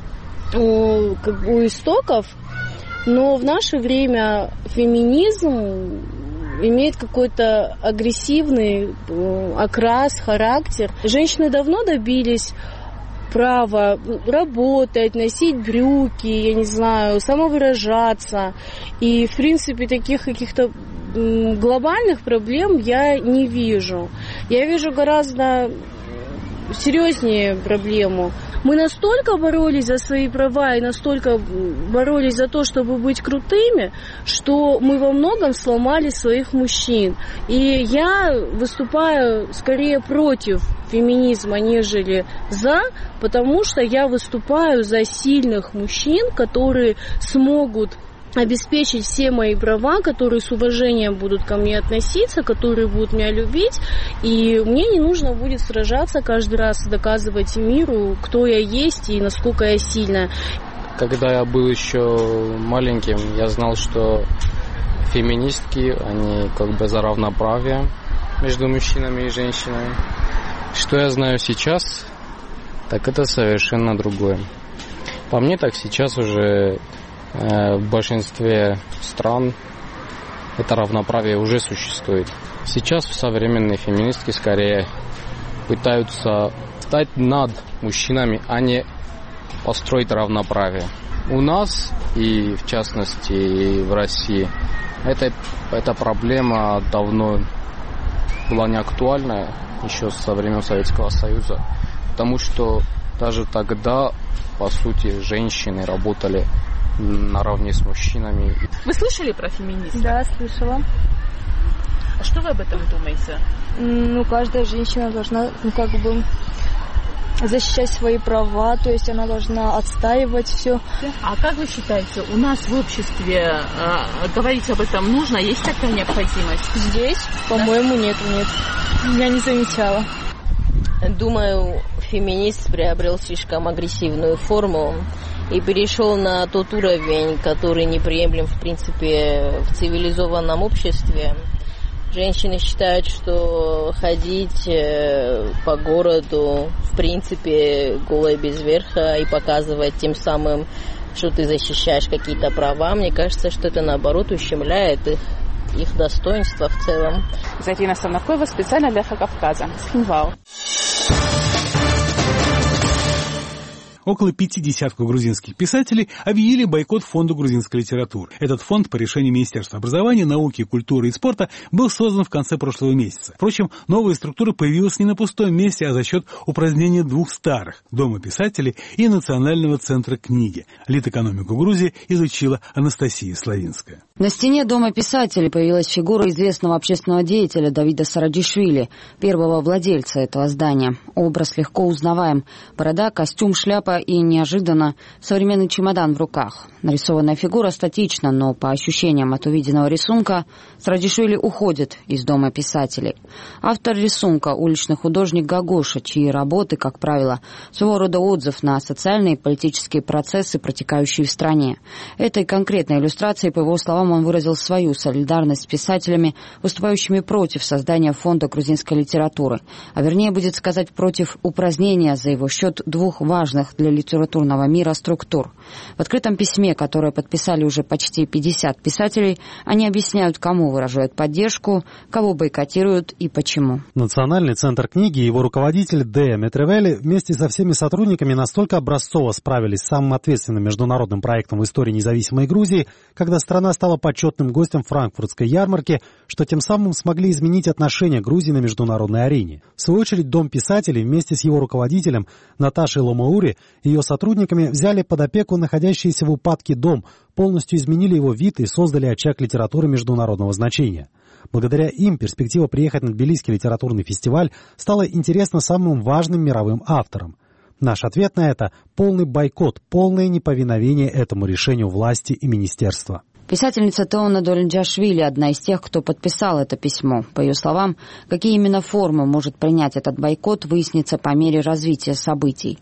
у истоков. Но в наше время феминизм имеет какой-то агрессивный окрас, характер. Женщины давно добились права работать, носить брюки, я не знаю, самовыражаться. И, в принципе, таких каких-то глобальных проблем я не вижу. Я вижу гораздо серьезнее проблему. Мы настолько боролись за свои права и настолько боролись за то, чтобы быть крутыми, что мы во многом сломали своих мужчин. И я выступаю скорее против феминизма, нежели за, потому что я выступаю за сильных мужчин, которые смогут обеспечить все мои права, которые с уважением будут ко мне относиться, которые будут меня любить, и мне не нужно будет сражаться каждый раз, доказывать миру, кто я есть и насколько я сильная. Когда я был еще маленьким, я знал, что феминистки, они как бы за равноправие между мужчинами и женщинами. Что я знаю сейчас, так это совершенно другое. По мне, так сейчас уже в большинстве стран это равноправие уже существует. Сейчас современные феминистки скорее пытаются стать над мужчинами, а не построить равноправие. у нас и, в частности, в России эта проблема давно была не актуальна, еще со времен Советского Союза, потому что даже тогда, по сути, женщины работали наравне с мужчинами. Вы слышали про феминизм? Да, слышала. А что вы об этом думаете? Каждая женщина должна, защищать свои права, то есть она должна отстаивать все. А как вы считаете, у нас в обществе говорить об этом нужно? Есть такая необходимость? Здесь, по-моему, нет. Я не замечала. Думаю, феминист приобрел слишком агрессивную форму и перешел на тот уровень, который неприемлем, в принципе, в цивилизованном обществе. Женщины считают, что ходить по городу, в принципе, голой без верха и показывать тем самым, что ты защищаешь какие-то права, мне кажется, что это, наоборот, ущемляет их достоинство в целом. Зарина Савнакова специально для «Эхо Кавказа» с Хинвал. Около 50 грузинских писателей объявили бойкот фонду грузинской литературы. Этот фонд по решению Министерства образования, науки, культуры и спорта был создан в конце прошлого месяца. Впрочем, новая структура появилась не на пустом месте, а за счет упразднения двух старых – Дома писателей и Национального центра книги. Литэкономику Грузии изучила Анастасия Славинская. На стене Дома писателей появилась фигура известного общественного деятеля Давида Сараджишвили, первого владельца этого здания. Образ легко узнаваем. Борода, костюм, шляпа и неожиданно современный чемодан в руках. Нарисованная фигура статична, но по ощущениям от увиденного рисунка Сараджишвили уходит из Дома писателей. Автор рисунка – уличный художник Гагоша, чьи работы, как правило, своего рода отзыв на социальные и политические процессы, протекающие в стране. Этой конкретной иллюстрацией, по его словам, он выразил свою солидарность с писателями, выступающими против создания фонда грузинской литературы, а вернее, будет сказать, против упразднения за его счет двух важных для литературного мира структур. В открытом письме, которое подписали уже почти 50 писателей, они объясняют, кому выражают поддержку, кого бойкотируют и почему. Национальный центр книги и его руководитель Дея Метревели вместе со всеми сотрудниками настолько образцово справились с самым ответственным международным проектом в истории независимой Грузии, когда страна стала почетным гостем франкфуртской ярмарки, что тем самым смогли изменить отношение Грузии на международной арене. В свою очередь, Дом писателей вместе с его руководителем Наташей Ломаури и ее сотрудниками взяли под опеку находящийся в упадке дом, полностью изменили его вид и создали очаг литературы международного значения. Благодаря им перспектива приехать на Тбилисский литературный фестиваль стала интересна самым важным мировым авторам. Наш ответ на это – полный бойкот, полное неповиновение этому решению власти и министерства. Писательница Теона Долинджашвили – одна из тех, кто подписал это письмо. По ее словам, какие именно формы может принять этот бойкот, выяснится по мере развития событий.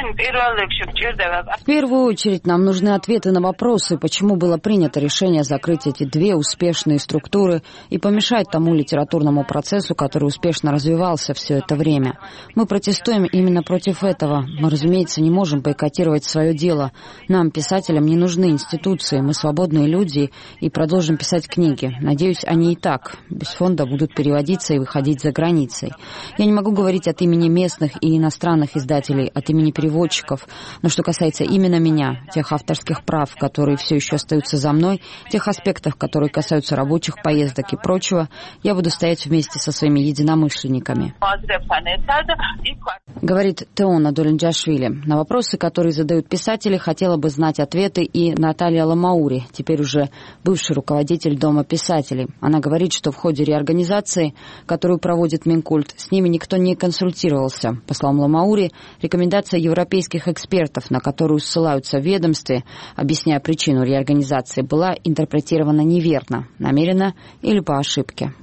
В первую очередь нам нужны ответы на вопросы, почему было принято решение закрыть эти две успешные структуры и помешать тому литературному процессу, который успешно развивался все это время. Мы протестуем именно против этого. Мы, разумеется, не можем бойкотировать свое дело. Нам, писателям, не нужны институции, мы свободные люди и продолжим писать книги. Надеюсь, они и так без фонда будут переводиться и выходить за границей. Я не могу говорить от имени местных и иностранных издателей, от имени переводчиков, но что касается именно меня, тех авторских прав, которые все еще остаются за мной, тех аспектов, которые касаются рабочих поездок и прочего, я буду стоять вместе со своими единомышленниками. Говорит Теона Долинджашвили. На вопросы, которые задают писатели, хотела бы знать ответы и Наталья Ломаури, теперь уже бывший руководитель Дома писателей. Она говорит, что в ходе реорганизации, которую проводит Минкульт, с ними никто не консультировался. По словам Ломаури, рекомендация европейских экспертов, на которую ссылаются в ведомстве, объясняя причину реорганизации, была интерпретирована неверно, намеренно или по ошибке.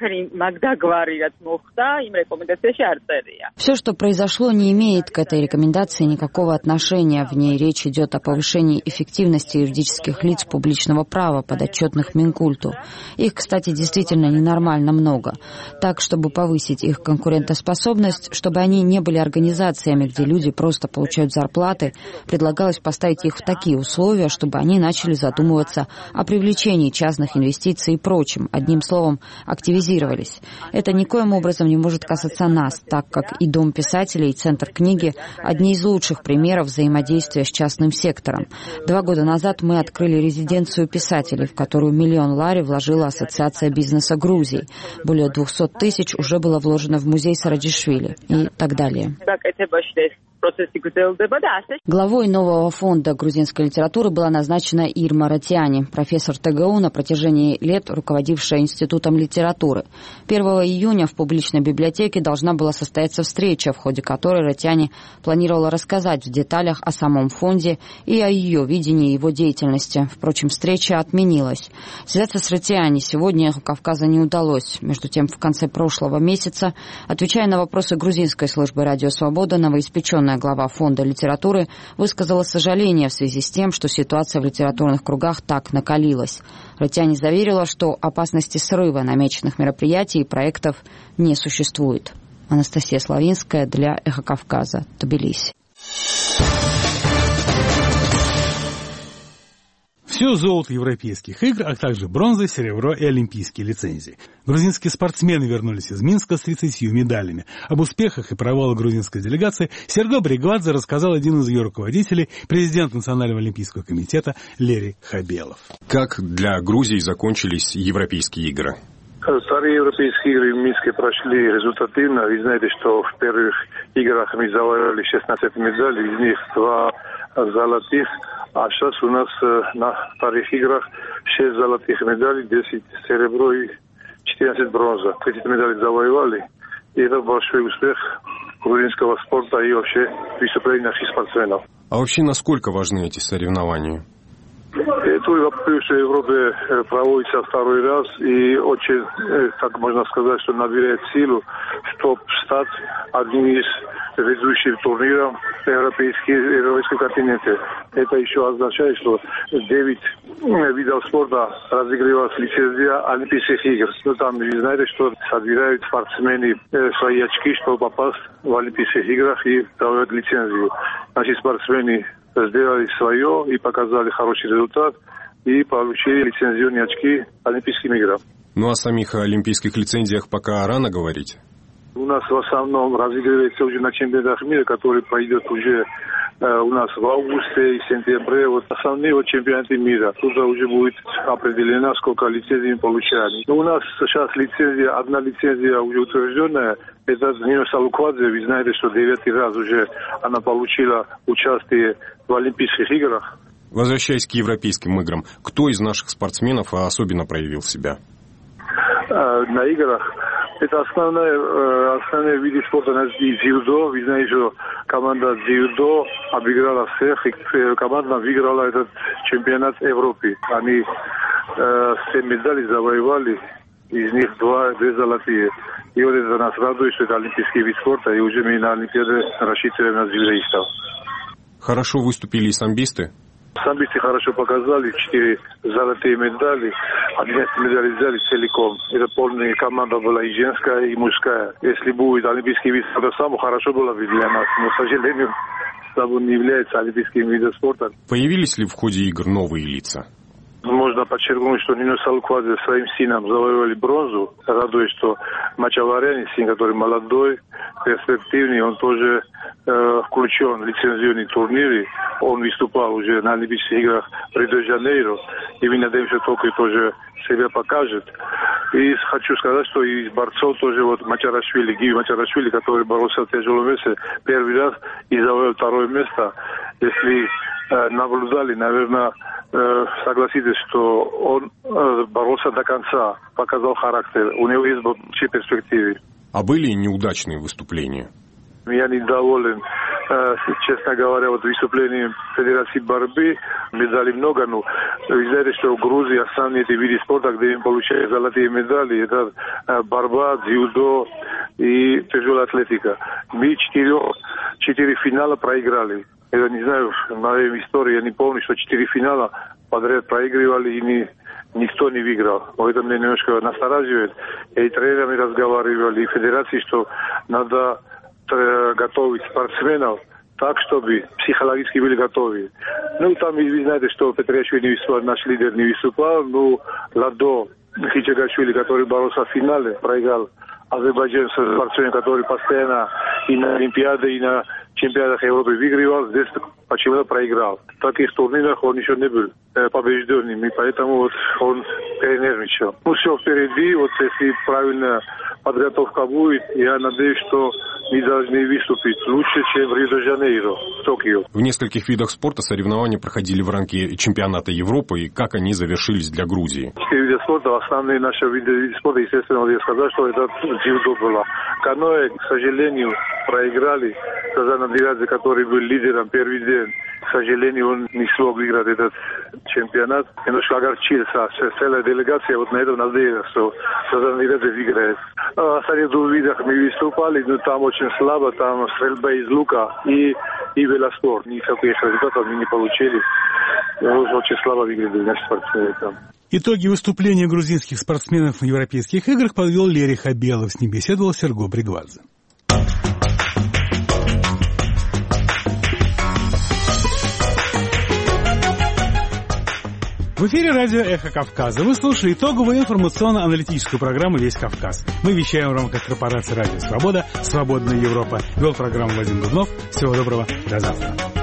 Все, что произошло, не имеет к этой рекомендации никакого отношения. В ней речь идет о повышении эффективности юридических лиц публичного права, подотчетных Минкульту. Их, кстати, действительно ненормально много. Так, чтобы повысить их конкурентоспособность, чтобы они не были организациями, где люди просто получают зарплаты, предлагалось поставить их в такие условия, чтобы они начали задумываться о привлечении частных инвестиций и прочем. Одним словом, активизировать активизировались. Это никоим образом не может касаться нас, так как и Дом писателей, и Центр книги – одни из лучших примеров взаимодействия с частным сектором. 2 года назад мы открыли резиденцию писателей, в которую $1 миллион лари вложила Ассоциация бизнеса Грузии. Более 200 тысяч уже было вложено в музей Сараджишвили и так далее. Главой нового фонда грузинской литературы была назначена Ирма Ратиани, профессор ТГУ, на протяжении лет руководившая Институтом литературы. 1 июня в публичной библиотеке должна была состояться встреча, в ходе которой Ратиани планировала рассказать в деталях о самом фонде и о ее видении его деятельности. Впрочем, встреча отменилась. Связаться с Ратиани сегодня «Эхо Кавказа» не удалось. Между тем, в конце прошлого месяца, отвечая на вопросы грузинской службы «Радио Свобода», новоиспеченная глава фонда литературы высказала сожаление в связи с тем, что ситуация в литературных кругах так накалилась. Ратиани заверила, что опасности срыва намеченных мероприятий и проектов не существует. Анастасия Славинская для «Эхо Кавказа», Тбилиси. Все золото европейских игр, а также бронза, серебро и олимпийские лицензии. Грузинские спортсмены вернулись из Минска с 30 медалями. Об успехах и провалах грузинской делегации Серго Бригвадзе рассказал один из ее руководителей, президент Национального олимпийского комитета Лери Хабелов. Как для Грузии закончились европейские игры? Старые европейские игры в Минске прошли результативно. Вы знаете, что в первых играх мы завоевали 16 медалей, из них 2 золотых. А сейчас у нас на вторых играх 6 золотых медалей, 10 серебро и 14 бронза. 30 медалей завоевали. И это большой успех грузинского спорта и вообще выступлений наших спортсменов. А вообще насколько важны эти соревнования? Это в бывшей Европе проводится второй раз и очень, так можно сказать, что набирает силу, чтобы стать одним из ведущих турниров европейского континента. Это еще означает, что 9 видов спорта разыгрывалась лицензия Олимпийских игр. Но там, вы знаете, что собирают спортсмены свои очки, чтобы попасть в Олимпийских играх и давать лицензию. Наши спортсмены сделали свое и показали хороший результат и получили лицензионные очки Олимпийским играм. Ну, о самих олимпийских лицензиях пока рано говорить. У нас в основном разыгрывается уже на чемпионатах мира, который пройдет уже у нас в августе и сентябре. Вот основные чемпионаты мира. Тут уже будет определено, сколько лицензий мы получаем. Но у нас сейчас одна лицензия уже утвержденная. Это Нина Салуквадзе. Вы знаете, что 9-й раз уже она получила участие в Олимпийских играх. Возвращаясь к европейским играм, кто из наших спортсменов особенно проявил себя? На играх это основные виды спорта и дзюдо. Вы знаете, что команда дзюдо обыграла всех, и команда выиграла этот чемпионат Европы. Они 7 медалей завоевали, из них 2 золотые. И вот это нас радует, что это олимпийский вид спорта, и уже мы на Олимпиаде рассчитываем на дзюдоистов. Хорошо выступили и самбисты? Самбисты хорошо показали, 4 золотые медали, 11 медалей взяли целиком. Это полная команда была и женская, и мужская. Если будет олимпийский вид спорта, самое хорошо было бы для нас. Но, к сожалению, он не является олимпийским видом спорта. Появились ли в ходе игр новые лица? Можно подчеркнуть, что Нино Салуквадзе своим сыном завоевали бронзу. Радует, что Мачаваряни, сын, который молодой, перспективный, он тоже включен в лицензионные турниры. Он выступал уже на Олимпийских играх в Рио-де-Жанейро. И мы надеемся, что только тоже себя покажет. И хочу сказать, что из борцов тоже вот Мачарашвили, Гиви Мачарашвили, который боролся в тяжелом весе первый раз и завоевал 2 место. Если наблюдали, наверное, согласитесь, что он боролся до конца, показал характер. У него есть большие перспективы. А были неудачные выступления? Я недоволен, честно говоря, вот выступлением Федерации борьбы. Медалей много, но вы знаете, что в Грузии основные эти виды спорта, где им получают золотые медали, это борьба, дзюдо и тяжелая атлетика. Мы 4 финала проиграли. Я не знаю, в моей истории я не помню, что 4 финала подряд проигрывали и никто не выиграл. Это меня немножко настораживает. И тренерами разговаривали, и федерации, что надо готовить спортсменов так, чтобы психологически были готовы. Ну, там вы знаете, что Петряшвили, наш лидер, не выступал, но Ладо Хичагашвили, который боролся в финале, проиграл азербайджанский спортсмен, который постоянно и на Олимпиаде, и на чемпионатах Европы выигрывал, здесь почему-то проиграл. В таких турнирах он еще не был побежденным, и поэтому вот он перенервничал. Ну, все впереди, вот если правильная подготовка будет, я надеюсь, что мы должны выступить лучше, чем в Рио-де-Жанейро, в Токио. В нескольких видах спорта соревнования проходили в рамке чемпионата Европы, и как они завершились для Грузии? 4 вида спорта, основные наши виды спорта, естественно, я сказал, что это дзюдо было. Каноэ, к сожалению, проиграли. Казан Адирадзе, который был лидером первый день, к сожалению, он не смог выиграть этот чемпионат. Немножко огорчился. Целая делегация вот на этом надеялась, что Казан Адирадзе выиграет. В остальных двух видах мы выступали, но там очень слабо, там стрельба из лука и велоспорт. Никаких результатов мы не получили. Очень слабо выглядели наши спортсмены там. Итоги выступления грузинских спортсменов на Европейских играх подвел Лерий Хабелов. С ним беседовал Серго Бригвадзе. В эфире радио «Эхо Кавказа». Вы слушали итоговую информационно-аналитическую программу «Весь Кавказ». Мы вещаем в рамках корпорации «Радио Свобода», «Свободная Европа». Вел программу Вадим Дубнов. Всего доброго. До завтра.